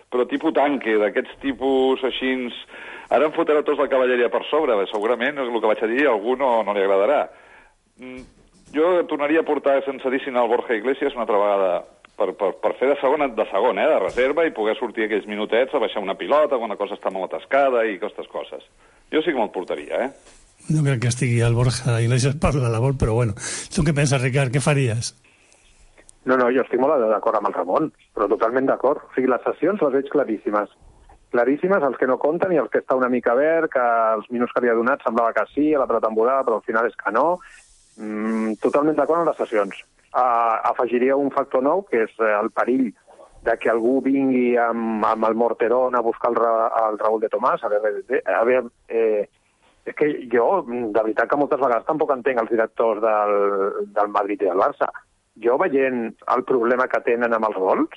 però tipus tanque, d'aquests tipus així... Ara em fotrà tots la cavalleria per sobre, segurament el que vaig a dir a algú no li agradarà. Jo tornaria a portar sense dir al Borja Iglesias una altra vegada per fer de segon, de reserva, i poder sortir aquells minutets a baixar una pilota quan la cosa està molt atascada i aquestes coses. Jo sí que me'l portaria, No crec que estigui el Borja Iglesias per la labor, però bueno. Tu què penses, Ricard? Què faries? No, jo estic molt d'acord amb el Ramon, però totalment d'acord. O sigui, les sessions les veig claríssimes. Claríssimes, els que no compten i els que està una mica verd, que els minuts que havia donat semblava que sí a la pretemporada, però al final és que no. Totalment d'acord amb les sessions. Afegiria un factor nou, que és el perill de que algú vingui amb el morterón a buscar el Raúl de Tomàs, a veure, és que jo, de veritat que moltes vegades tampoc entenc els directors del Madrid i del Barça. Jo veient el problema que tenen amb els gols,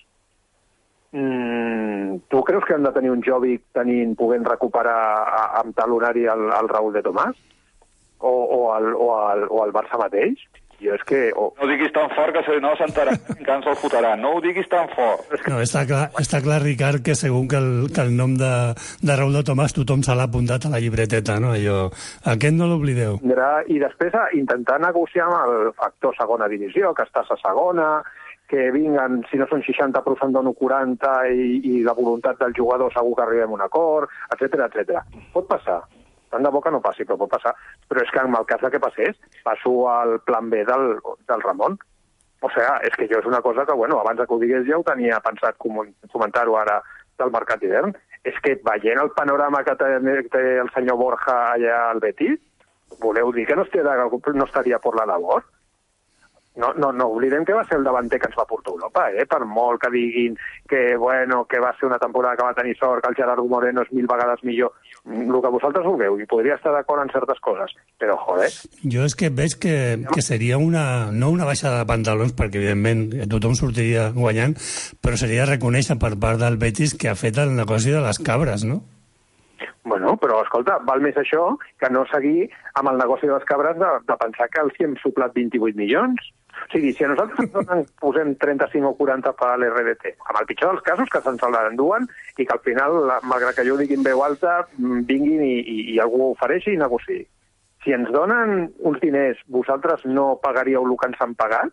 tu creus que han de tenir un Jovic podent recuperar amb talonari el Raúl de Tomàs? O el Barça mateix? Jo és que... No diguis tan fort que no s'entarà, que ens el fotran. No ho diguis tan fort. No, està clar, Ricard, que segur que el nom de Raúl de Tomàs tothom se l'ha apuntat a la llibreteta, no? Aquest no l'oblideu. I després intentar negociar amb el factor segona divisió, que estàs a segona, que vinguen, si no són 60, però se'n dono 40, i la voluntat del jugador segur que arribem a un acord, etc. Pot passar. Tant de bo que no passi, però pot passar. Però és que en el cas que passés, passo al plan B del Ramon. O sigui, és que jo és una cosa que, abans que ho digués ja ho tenia pensat comentar-ho ara del mercat d'hivern. És que veient el panorama que té el senyor Borja allà al Betis, voleu dir que no estaria per la labor? No oblidem que va ser el davanter que ens va portar a Europa, per molt que diguin que va ser una temporada que va tenir sort, que el Gerardo Moreno és 1000 vegades millor, el que vosaltres vulgueu, i podria estar d'acord en certes coses, però joder... Jo és que veig que seria no una baixada de pantalons, perquè evidentment tothom sortiria guanyant, però seria reconèixer per part del Betis que ha fet el negoci de les cabres, no? Bueno, però escolta, val més això que no seguir amb el negoci de les cabres de pensar que els hi hem suplat 28 milions. O sigui, si a nosaltres posem 35 o 40 per l'RDT, amb el pitjor dels casos que se'ns l'enduen i que al final, malgrat que jo ho digui en veu alta, vinguin i algú ho ofereixi i negociï. Si ens donen uns diners, vosaltres no pagaríeu el que ens han pagat?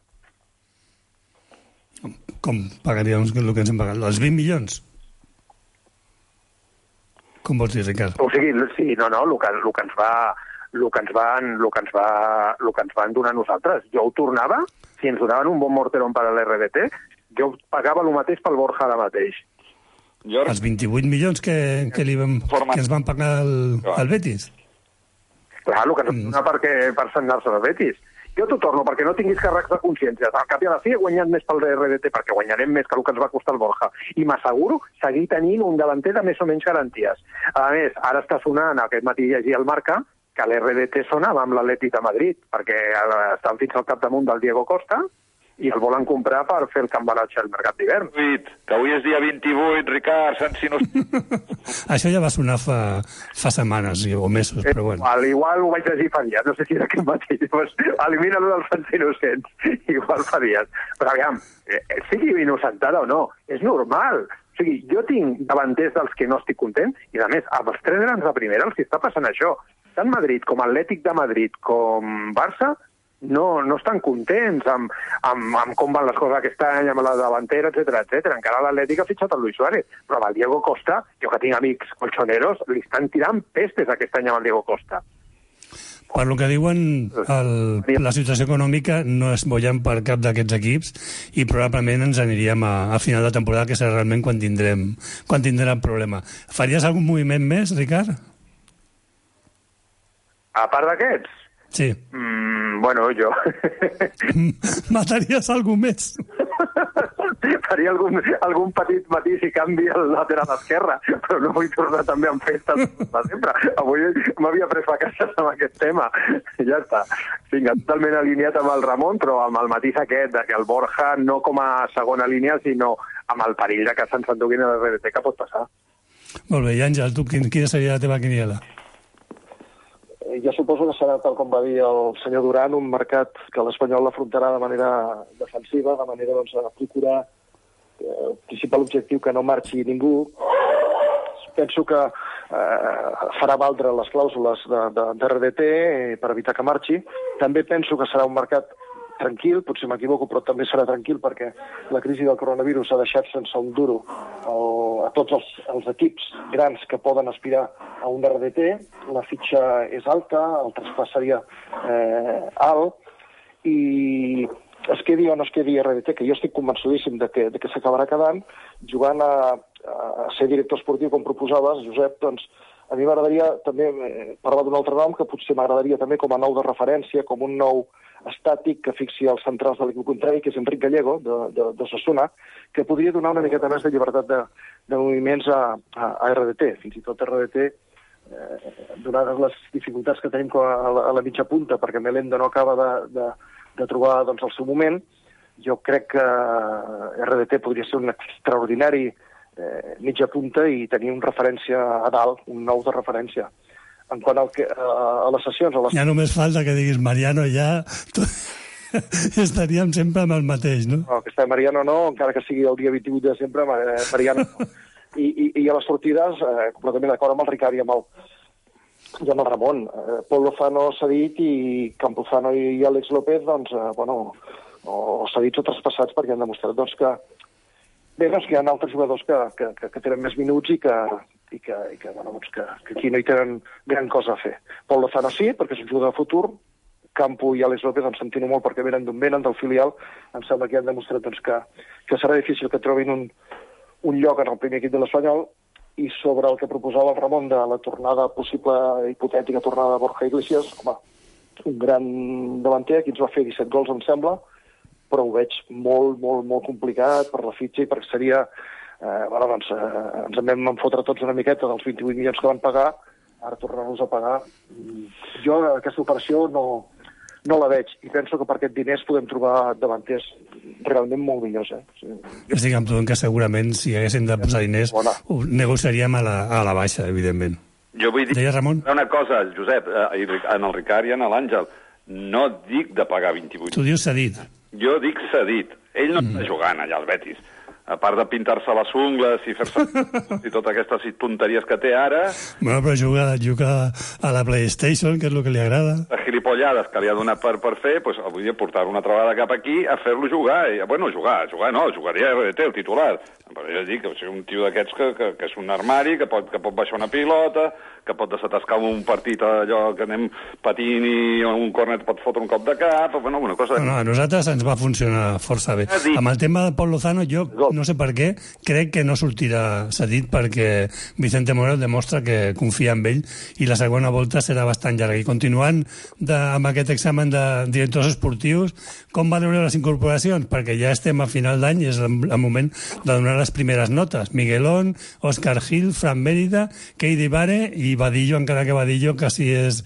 Com pagaríem el que ens han pagat? Els 20 milions? Com vols dir, Ricard? O sigui, sí, el que ens van donar nosaltres. Jo ho tornava, si ens donaven un bon morterón per a l'RDT, jo pagava el mateix pel Borja ara mateix. Els 28 milions que ens van pagar el Betis? Clar, el que ens van donar per anar-se al Betis. Jo t'ho torno, perquè no tinguis càrrecs de consciència. Al cap i a la fi he guanyat més pel RDT, perquè guanyarem més que el que ens va costar el Borja. I m'asseguro seguir tenint un davanter de més o menys garanties. A més, ara està sonant, aquest matí llegia el Marca, que l'RDT sonava amb l'Atlètic de Madrid, perquè estan fins al capdamunt del Diego Costa, i el volen comprar per fer el cambalatge al mercat d'hivern. Que avui és dia 28, Ricard, si no... Això ja va sonar fa setmanes o mesos, però bueno. Igual ho vaig llegir fa dies, no sé si era aquest matí. Pues, elimina-lo dels fans innocents. Igual fa dies. Però aviam, sigui innocentada o no, és normal. O sigui, jo tinc davanters dels que no estic content, i a més, amb els 3 grans de primera els que està passant això. Tant Madrid com Atlètic de Madrid com Barça no estan contents amb com van les coses aquest any, amb la davantera, etc. Encara l'Atlètic ha fitxat el Luis Suárez, però amb el Diego Costa, jo que tinc amics colchoneros, li estan tirant pestes aquest any amb el Diego Costa. Per lo que diuen, la situació econòmica no és bollant per cap d'aquests equips i probablement ens aniríem a final de temporada, que serà realment quan tindrem el problema. Faries algun moviment més, Ricard? A part d'aquests? Sí. Jo... Mataries algú més? Faria algun petit matís i canvi al lateral esquerre, però no vull tornar també amb festes de sempre. Avui m'havia pres vacances amb aquest tema. Ja està. Vinga, totalment alineat amb el Ramon, però amb el matís aquest, que el Borja no com a segona línia, sinó amb el perill de que se'ns enduguin a l'RDT, que pot passar. Molt bé, i Àngel, tu quina seria la teva quiniela? Jo suposo que serà, tal com va dir el senyor Duran, un mercat que l'Espanyol l'afrontarà de manera defensiva, de manera a procurar principal objectiu que no marxi ningú. Penso que farà valdre les clàusules de RDT per evitar que marxi. També penso que serà un mercat tranquil, potser m'equivoco, però també serà tranquil perquè la crisi del coronavirus ha deixat sense un duro a tots els equips grans que poden aspirar a un RDT. La fitxa és alta, el traspàs seria alt, i es quedi o no es quedi RDT, que jo estic convençudíssim de que s'acabarà quedant, jugant a ser director esportiu, com proposaves, Josep, doncs a mi m'agradaria també parlar d'un altre nom que potser m'agradaria també com a nou de referència, com un nou estàtic que fixi els centrals de l'equip contrari, que és Enric Gallego, d'Osasuna, que podria donar una miqueta més de llibertat de moviments a RDT. Fins i tot RDT, donades les dificultats que tenim a la mitja punta, perquè Melendo no acaba de trobar doncs, el seu moment, jo crec que RDT podria ser un extraordinari mitja punta i tenir una referència a dalt, un nou de referència. En quant a les sessions... Ja només falta que diguis Mariano, ja estaríem sempre amb el mateix, no? No, que està Mariano no, encara que sigui el dia 28 de desembre, Mariano no. I a les sortides, completament d'acord amb el Ricard i amb el Ramon. Pol Lozano s'ha dit i Campuzano i Àlex López, doncs, o s'ha dit o traspassats perquè han demostrat doncs, que hi ha altres jugadors que tenen més minuts i que aquí no hi tenen gran cosa a fer. Pol Lozano sí, perquè és un jugador de futur. Campo i Àlex López em sentino molt perquè venen del filial. Em sembla que han demostrat doncs, que serà difícil que trobin un lloc en el primer equip de l'Espanyol. I sobre el que proposava el Ramon de la tornada possible, hipotètica tornada de Borja Iglesias, home, un gran davanter, aquí ens va fer 17 gols, em sembla, però ho veig molt, molt, molt complicat per la fitxa i perquè seria... ens en vam fotre tots una miqueta dels 28 milions que van pagar, ara tornar-los a pagar. Jo aquesta operació no la veig i penso que per aquests diners podem trobar davanters realment molt millors. Jo estic amb tu que segurament si haguéssim de posar diners ho negociaríem a la baixa, evidentment. Jo vull dir una cosa, Josep, en el Ricard i en l'Àngel, no dic de pagar 28. Tu dius cedit. Jo dic cedit. Ell no està jugant allà al Betis. A part de pintar-se les ungles i fer-se i totes aquestes tonteries que té ara... Bueno, però juga a la PlayStation, que és el que li agrada. Les gilipollades que li ha donat per fer, doncs vull dir, portar-lo una altra vegada cap aquí a fer-lo jugar. Bueno, jugar no, jugaria RDT, el titular. Però jo dic que és un tio d'aquests que és un armari, que pot baixar una pilota, que pot desatascar un partit allò que anem patint i un córner pot fotre un cop de cap, bueno, una cosa... No, a nosaltres ens va funcionar força bé. Amb el tema de Pol Lozano, jo no sé per què, crec que no sortirà cedit perquè Vicente Morel demostra que confia en ell i la segona volta serà bastant llarga. I continuant amb aquest examen de directors esportius, com van veure les incorporacions? Perquè ja estem a final d'any i és el moment de donar les primeres notes. Miguelón, Òscar Gil, Fran Mérida, Keidi Bare i Vadillo, encara que Vadillo quasi és,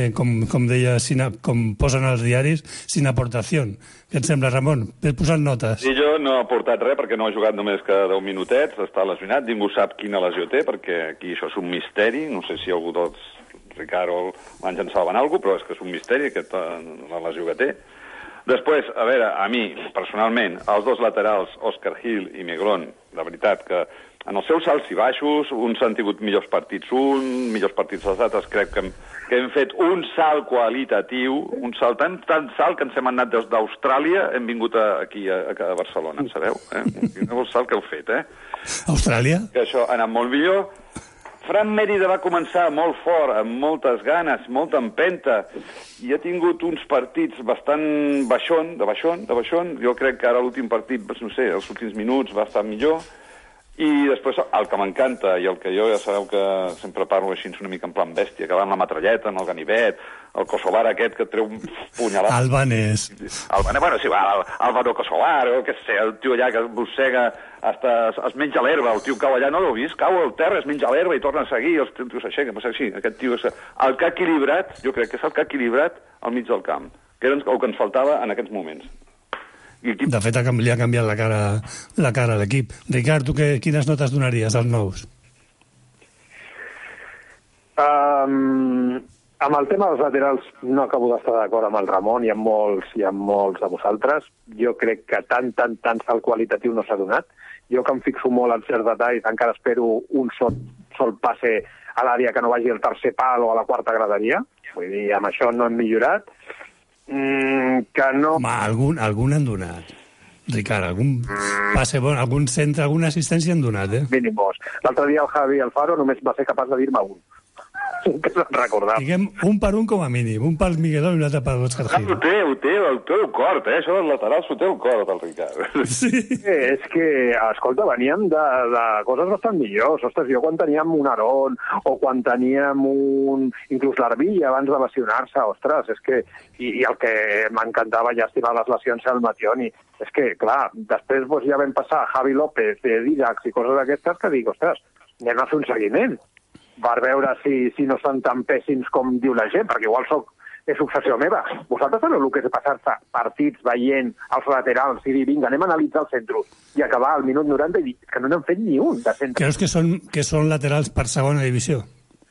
com deia, com posen als diaris, sin aportació. Què et sembla, Ramon? Ves posant notes. Vadillo no ha aportat res perquè no ha jugat només que 10 minutets, està lesionat, ningú sap quina lesió té, perquè aquí això és un misteri, no sé si algú dels Ricard o l'Àngel saben alguna cosa, però és que és un misteri la lesió que té. Després, a veure, a mi, personalment, els dos laterals, Òscar Gil i Miguelón, la veritat que en els seus salts i baixos, uns han tingut millors partits millors partits els altres, crec que hem fet un salt qualitatiu, un salt tan salt que ens hem anat des d'Austràlia, hem vingut aquí a Barcelona, sabeu? El salt que heu fet, Austràlia? Que això ha anat molt millor. Fran Mérida va començar molt fort, amb moltes ganes, molta empenta, i ha tingut uns partits bastant de baixón. Jo crec que ara l'últim partit, no sé, els últims minuts va estar millor. I després el que m'encanta, i el que jo ja sabeu que sempre parlo així una mica en plan bèstia, que va amb la matralleta, amb el ganivet, el kosovar aquest que treu un punyalat. Albanès. Bueno, sí, Álvaro Kosovar, o què sé, el tio allà que mossega, es menja l'herba, el tio cau allà, no l'heu vist? Cau al terra, es menja l'herba i torna a seguir, els tios s'aixequen, sí, aquest tio és el que ha equilibrat, jo crec que és el que ha equilibrat al mig del camp, que era el que ens faltava en aquests moments. De fet, li ha canviat la cara a l'equip. Ricard, tu quines notes donaries als nous? Amb el tema dels laterals no acabo d'estar d'acord amb el Ramon i amb molts de vosaltres. Jo crec que tant salt qualitatiu no s'ha donat. Jo que em fixo molt en certs detalls, encara espero un sol passe a l'àrea que no vagi al tercer pal o a la quarta graderia. Vull dir, amb això no hem millorat. Que no... Home, algun han donat. Ricard, algun passe bon, algun centre, alguna assistència han donat, Mínimos. L'altre dia el Javi Alfaro només va ser capaç de dir-me un. Que se'n recordava. Diguem, un per un com a mínim. Un pel Miguelón i un altre per Òscar Gil. Ho té el teu cort, això dels laterals ho té el cort, el Ricard. Sí. És que, escolta, veníem de coses bastant millors. Ostres, jo quan teníem un Aarón o quan teníem inclús l'Arvilla abans de lesionar-se, ostres, és que... I el que m'encantava ja estimar les lesions al Mationi. És que, clar, després ja vam passar Javi López, Didac i coses d'aquestes que dic, ostres, anem a fer un seguiment per veure si no són tan pèssims com diu la gent, perquè igual és obsessió meva. Vosaltres sabeu el que és passar-se partits veient els laterals i dir, vinga, anem a analitzar el centre i acabar al minut 90 i dir que no n'hem fet ni un de centre. Creus que són laterals per segona divisió?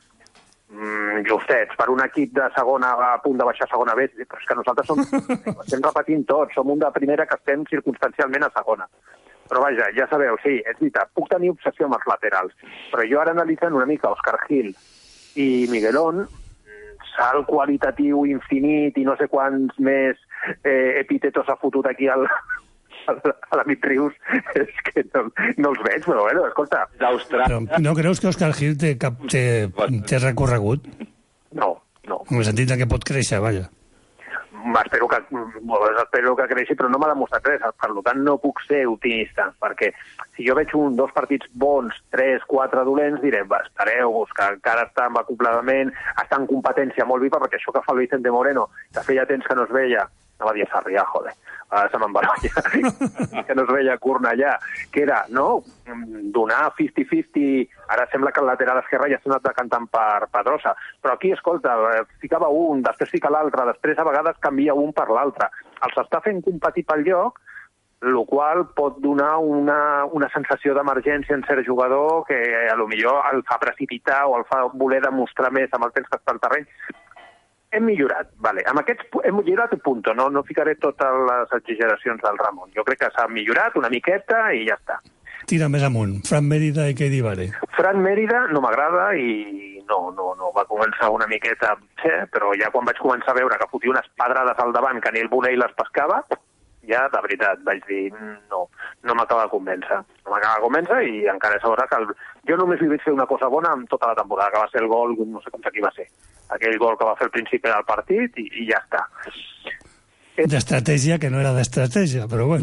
Justets, per un equip de segona a punt de baixar a segona B, però és que nosaltres estem repetint tot, som un de primera que estem circumstancialment a segona. Però vaja, ja sabeu, sí, és veritat, puc tenir obsessió amb els laterals, però jo ara analitzant una mica Òscar Gil i Miguelón, salt qualitatiu infinit i no sé quants més epítetos ha fotut aquí a l'amic Rius, és que no els veig, però bueno, escolta, d'Austràlia... No creus que Òscar Gil té recorregut? No. En el sentit que pot créixer, vaja. Espero que creixi, però no m'ha demostrat res. Per tant, no puc ser optimista, perquè si jo veig 1, 2 partits bons, 3, 4 dolents, diré, espereu-vos, que encara està en acopladament, està en competència molt viva, perquè això que fa el Vicente Moreno, que feia temps que no es veia, no va dir a Sarrià, joder, ara se me'n va que no es veia a Cornellà, que era, no?, donar 50-50, ara sembla que el lateral esquerre ja s'ha anat decantant per Pedrosa, però aquí, escolta, ficava un, després fica l'altre, després a vegades canvia un per l'altre. Els està fent competir pel lloc, el qual pot donar una sensació d'emergència en cert jugador que a lo millor el fa precipitar o el fa voler demostrar més amb el temps que està al terreny. Hem millorat, vale. Amb aquests hem millorat un punt, no ficaré totes les exageracions del Ramon. Jo crec que s'ha millorat una miqueta i ja està. Tira més amunt, Fran Mérida i Keidi Vare. Fran Mérida no m'agrada i no va començar una miqueta, però ja quan vaig començar a veure que fotia unes pedrades al davant que ni el Bonell les pescava, ja de veritat vaig dir no m'acaba de convèncer. No m'acaba de convèncer i encara és hora que jo només li vaig fer una cosa bona en tota la temporada, que va ser el gol, no sé com qui va ser. Aquell gol que va fer al principi del partit i ja està. D'estratègia que no era d'estratègia, però bueno.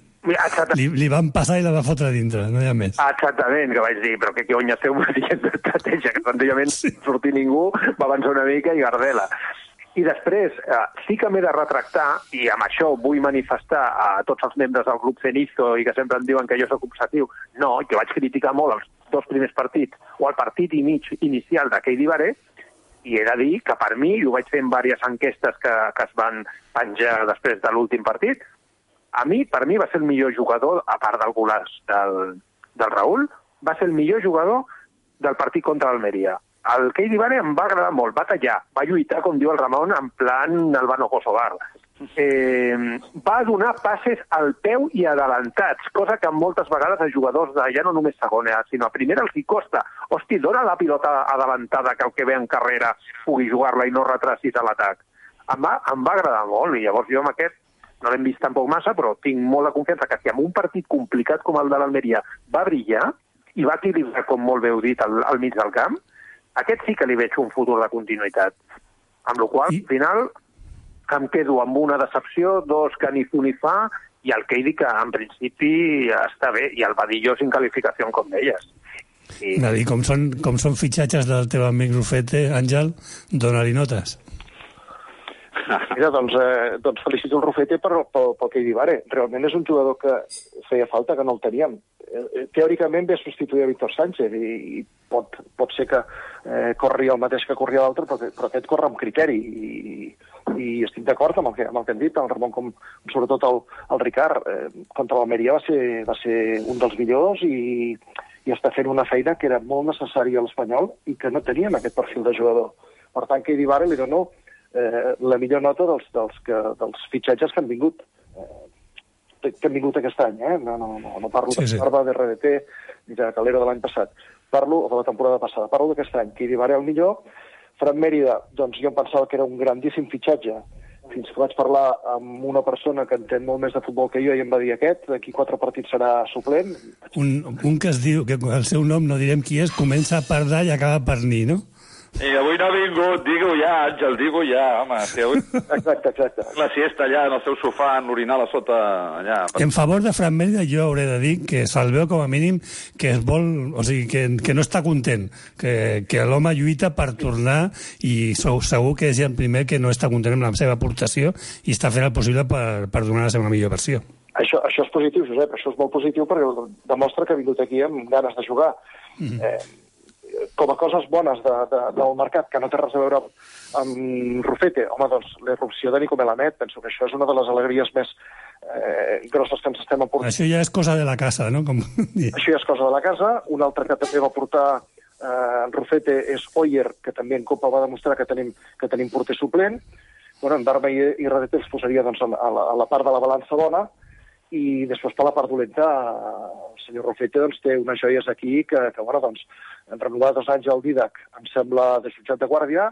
Li van passar i la va fotre dintre, no hi ha més. Exactament, que vaig dir, però què cony esteu dient d'estratègia, que senzillament sortir ningú, va avançar una mica i Gardela. I després, sí que m'he de retractar, i amb això vull manifestar a tots els membres del grup Cenizo i que sempre em diuen que jo soc obsessiu, no, que vaig criticar molt els 2 primers partits, o el partit i mig inicial de Keidi Vare, i he de dir que per mi, i ho vaig fer en diverses enquestes que es van penjar després de l'últim partit, per mi va ser el millor jugador, a part del golaç del Raúl, va ser el millor jugador del partit contra l'Almeria. El Keidi Vare em va agradar molt, va tallar, va lluitar, com diu el Ramon, en plan Albano Kosovar. Va donar passes al peu i adelantats, cosa que moltes vegades els jugadors ja no només segona, sinó a primera els hi costa. Hosti, dona la pilota adelantada que el que ve en carrera pugui jugar-la i no retracis a l'atac. Em va agradar molt i llavors jo amb aquest no l'hem vist tampoc massa, però tinc molta confiança que si en un partit complicat com el de l'Almeria va brillar i va equilibrar, com molt bé heu dit, al mig del camp, aquest sí que li veig un futur de continuïtat. Amb la qual cosa, al final, em quedo amb una decepció, 2 que ni fu ni fa, i el Keidi que en principi està bé, i el Badillo sin calificació, com deies. I com són fitxatges del teu amic Rufete, Àngel, dona-li notes. Mira, doncs felicito el Rufete pel Keidi Vare. Realment és un jugador que feia falta, que no el teníem. Teòricament ve a substituir a Víctor Sánchez i pot ser que corri el mateix que corria l'altre, però aquest corre amb criteri i estic d'acord amb el que han dit, el Ramon com sobretot el Ricard. Contra l'Almeria va ser un dels millors i està fent una feina que era molt necessària a l'Espanyol i que no teníem aquest perfil de jugador. Per tant, que Idibare li dono la millor nota dels fitxatges que han vingut aquest any, no parlo de Barba, de RDT, ni de Calero de l'any passat, parlo de la temporada passada, parlo d'aquest any, que Idibare el millor. Fran Mérida, doncs jo em pensava que era un grandíssim fitxatge, fins que vaig parlar amb una persona que entén molt més de futbol que jo i em va dir d'aquí 4 partits serà suplent. Un que es diu, que el seu nom no direm qui és, comença per da i acaba per ni, no? I avui no ha vingut, digue-ho ja, Àngel, digue-ho ja, home. Si avui... Exacte. La siesta allà en el seu sofà, en l'orinal a sota, allà. En favor de Fran Mérida jo hauré de dir que se'l veu com a mínim que es vol, o sigui, que no està content, que l'home lluita per tornar i segur que és el primer que no està content amb la seva aportació i està fent el possible per donar la seva millor versió. Això és positiu, Josep, això és molt positiu perquè demostra que ha vingut aquí amb ganes de jugar. Com a coses bones del mercat, que no té res a veure amb Rufete, home, doncs l'irrupció de Nico Melamed, penso que això és una de les alegries més grosses que ens estem aportant. Això ja és cosa de la casa, no? Això ja és cosa de la casa. Un altre que també va portar Rufete és Oyer, que també en Copa va demostrar que tenim porter suplent. En Barba i RDT els posaria doncs, a la part de la balança bona, i després per la part dolenta el senyor Rufete doncs, té unes joies aquí que doncs, renovar 2 anys al Didac em sembla de jutjat de guàrdia,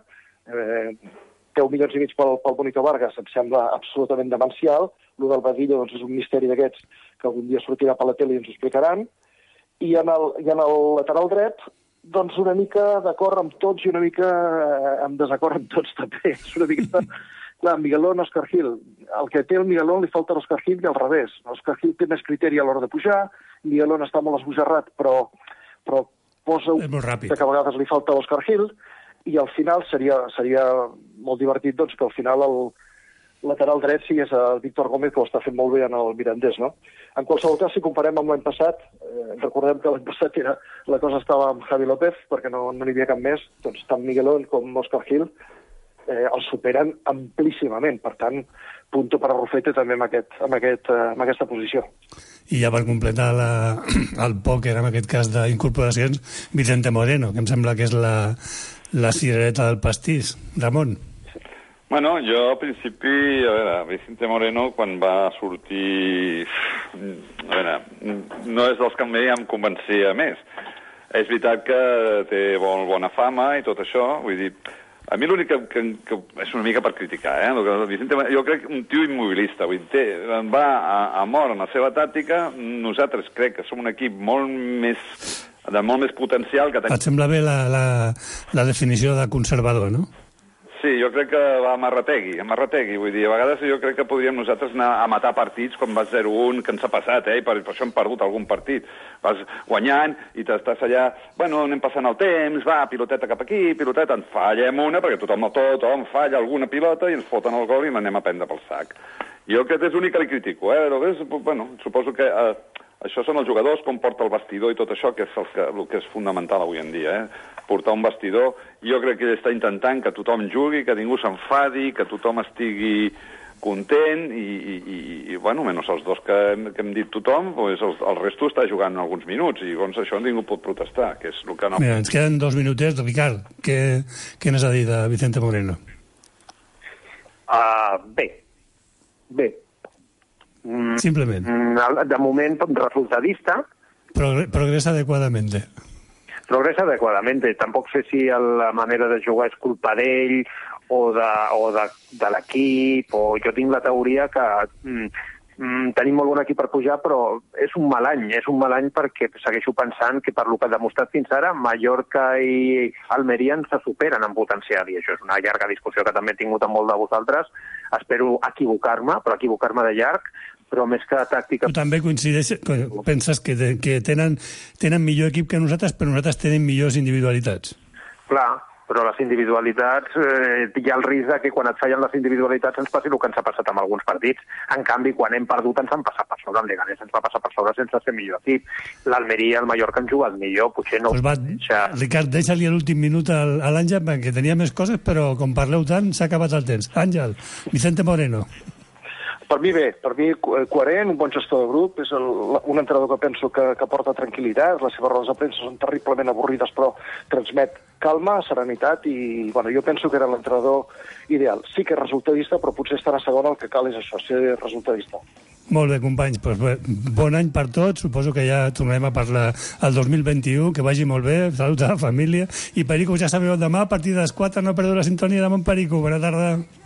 10 milions i mig pel Bonito Vargas em sembla absolutament demencial, el del Badillo doncs, és un misteri d'aquests que algun dia sortirà per la tele i ens ho explicaran, i en el lateral dret doncs una mica d'acord amb tots i una mica amb desacord amb tots també, és una mica... Clar, Miguelón, Òscar Gil. El que té el Miguelón li falta l'Òscar Gil i al revés. Òscar Gil té més criteri a l'hora de pujar, Miguelón està molt esbojarrat, però posa un que a vegades li falta a l'Òscar Gil, i al final seria molt divertit doncs, que al final el lateral dret sigués el Víctor Gómez, que ho està fent molt bé en el Mirandés, no? En qualsevol cas, si comparem amb l'any passat, recordem que l'any passat la cosa estava amb Javi López, perquè no n'hi havia cap més, doncs tant Miguelón com Òscar Gil els superen amplíssimament. Per tant, punto per a Rufete també amb aquesta posició. I ja per completar el pòquer, en aquest cas d'incorporacions, Vicente Moreno, que em sembla que és la cirereta del pastís. Ramon? Bueno, jo al principi, a veure, Vicente Moreno, quan va sortir... A veure, no és dels que em convencia més. És veritat que té bona fama i tot això, vull dir... A mi l'únic que és una mica per criticar, jo crec un tio immobilista, va a mort en la seva tàctica. Nosaltres crec que som un equip de molt més potencial que tenim. Et sembla bé la definició de conservador, no? Sí, jo crec que va a Marrategui, vull dir, a vegades jo crec que podríem nosaltres anar a matar partits com va 0-1, que ens ha passat, i per això hem perdut algun partit. Vas guanyant i t'estàs allà, anem passant el temps, piloteta cap aquí, piloteta, en fallem una, perquè tothom falla alguna pilota i ens foten el gol i l'anem a prendre pel sac. Jo aquest és l'únic que li critico, suposo que això són els jugadors, com porta el vestidor i tot això, que és el que és fundamental avui en dia, portar un vestidor. Jo crec que ell està intentant que tothom jugui, que ningú s'enfadi, que tothom estigui content i menys els dos que hem dit tothom, el resto està jugant alguns minuts i llavors això ningú pot protestar, que és el que no... Mira, ens queden 2 minutets. Ricard, què n'has a dir de Vicente Moreno? Bé. Simplement. De moment, resultadista. Progresa adequadamente. Progresa adequadamente. Tampoc sé si la manera de jugar és culpa d'ell o de l'equip, o jo tinc la teoria que tenim molt bon equip per pujar, però és un mal any perquè segueixo pensant que per lo que ha demostrat fins ara, Mallorca i Almeria se superen en potencial, i això és una llarga discussió que també he tingut amb molt de vosaltres. Espero equivocar-me, però equivocar-me de llarg, però més que tàctica... Tu també coincideixes, penses que tenen millor equip que nosaltres, però nosaltres tenim millors individualitats. Clar, però les individualitats, hi ha el risc que quan et fallen les individualitats ens passi el que ens ha passat amb alguns partits. En canvi, quan hem perdut ens han passat per sobre. El Leganés ens va passar per sobre sense ser millor equip. L'Almeria i el Mallorca han jugat millor, potser no... Ricard, deixa-li l'últim minut a l'Àngel, perquè tenia més coses, però com parleu tant, s'ha acabat el temps. Àngel, Vicente Moreno. Per mi bé, per mi coherent, un bon gestor de grup, és un entrenador que penso que porta tranquil·litat, les seves rodes de premsa són terriblement avorrides, però transmet calma, serenitat, i bueno, jo penso que era l'entrenador ideal. Sí que és resultadista, però potser estar a segona el que cal és això, ser resultadista. Molt bé, companys, doncs bon any per tots, suposo que ja tornarem a parlar el 2021, que vagi molt bé, saluts a la família, i Perico, ja sabeu, demà a partir de les 4 no perdeu la sintonia de Mon Perico. Bona tarda.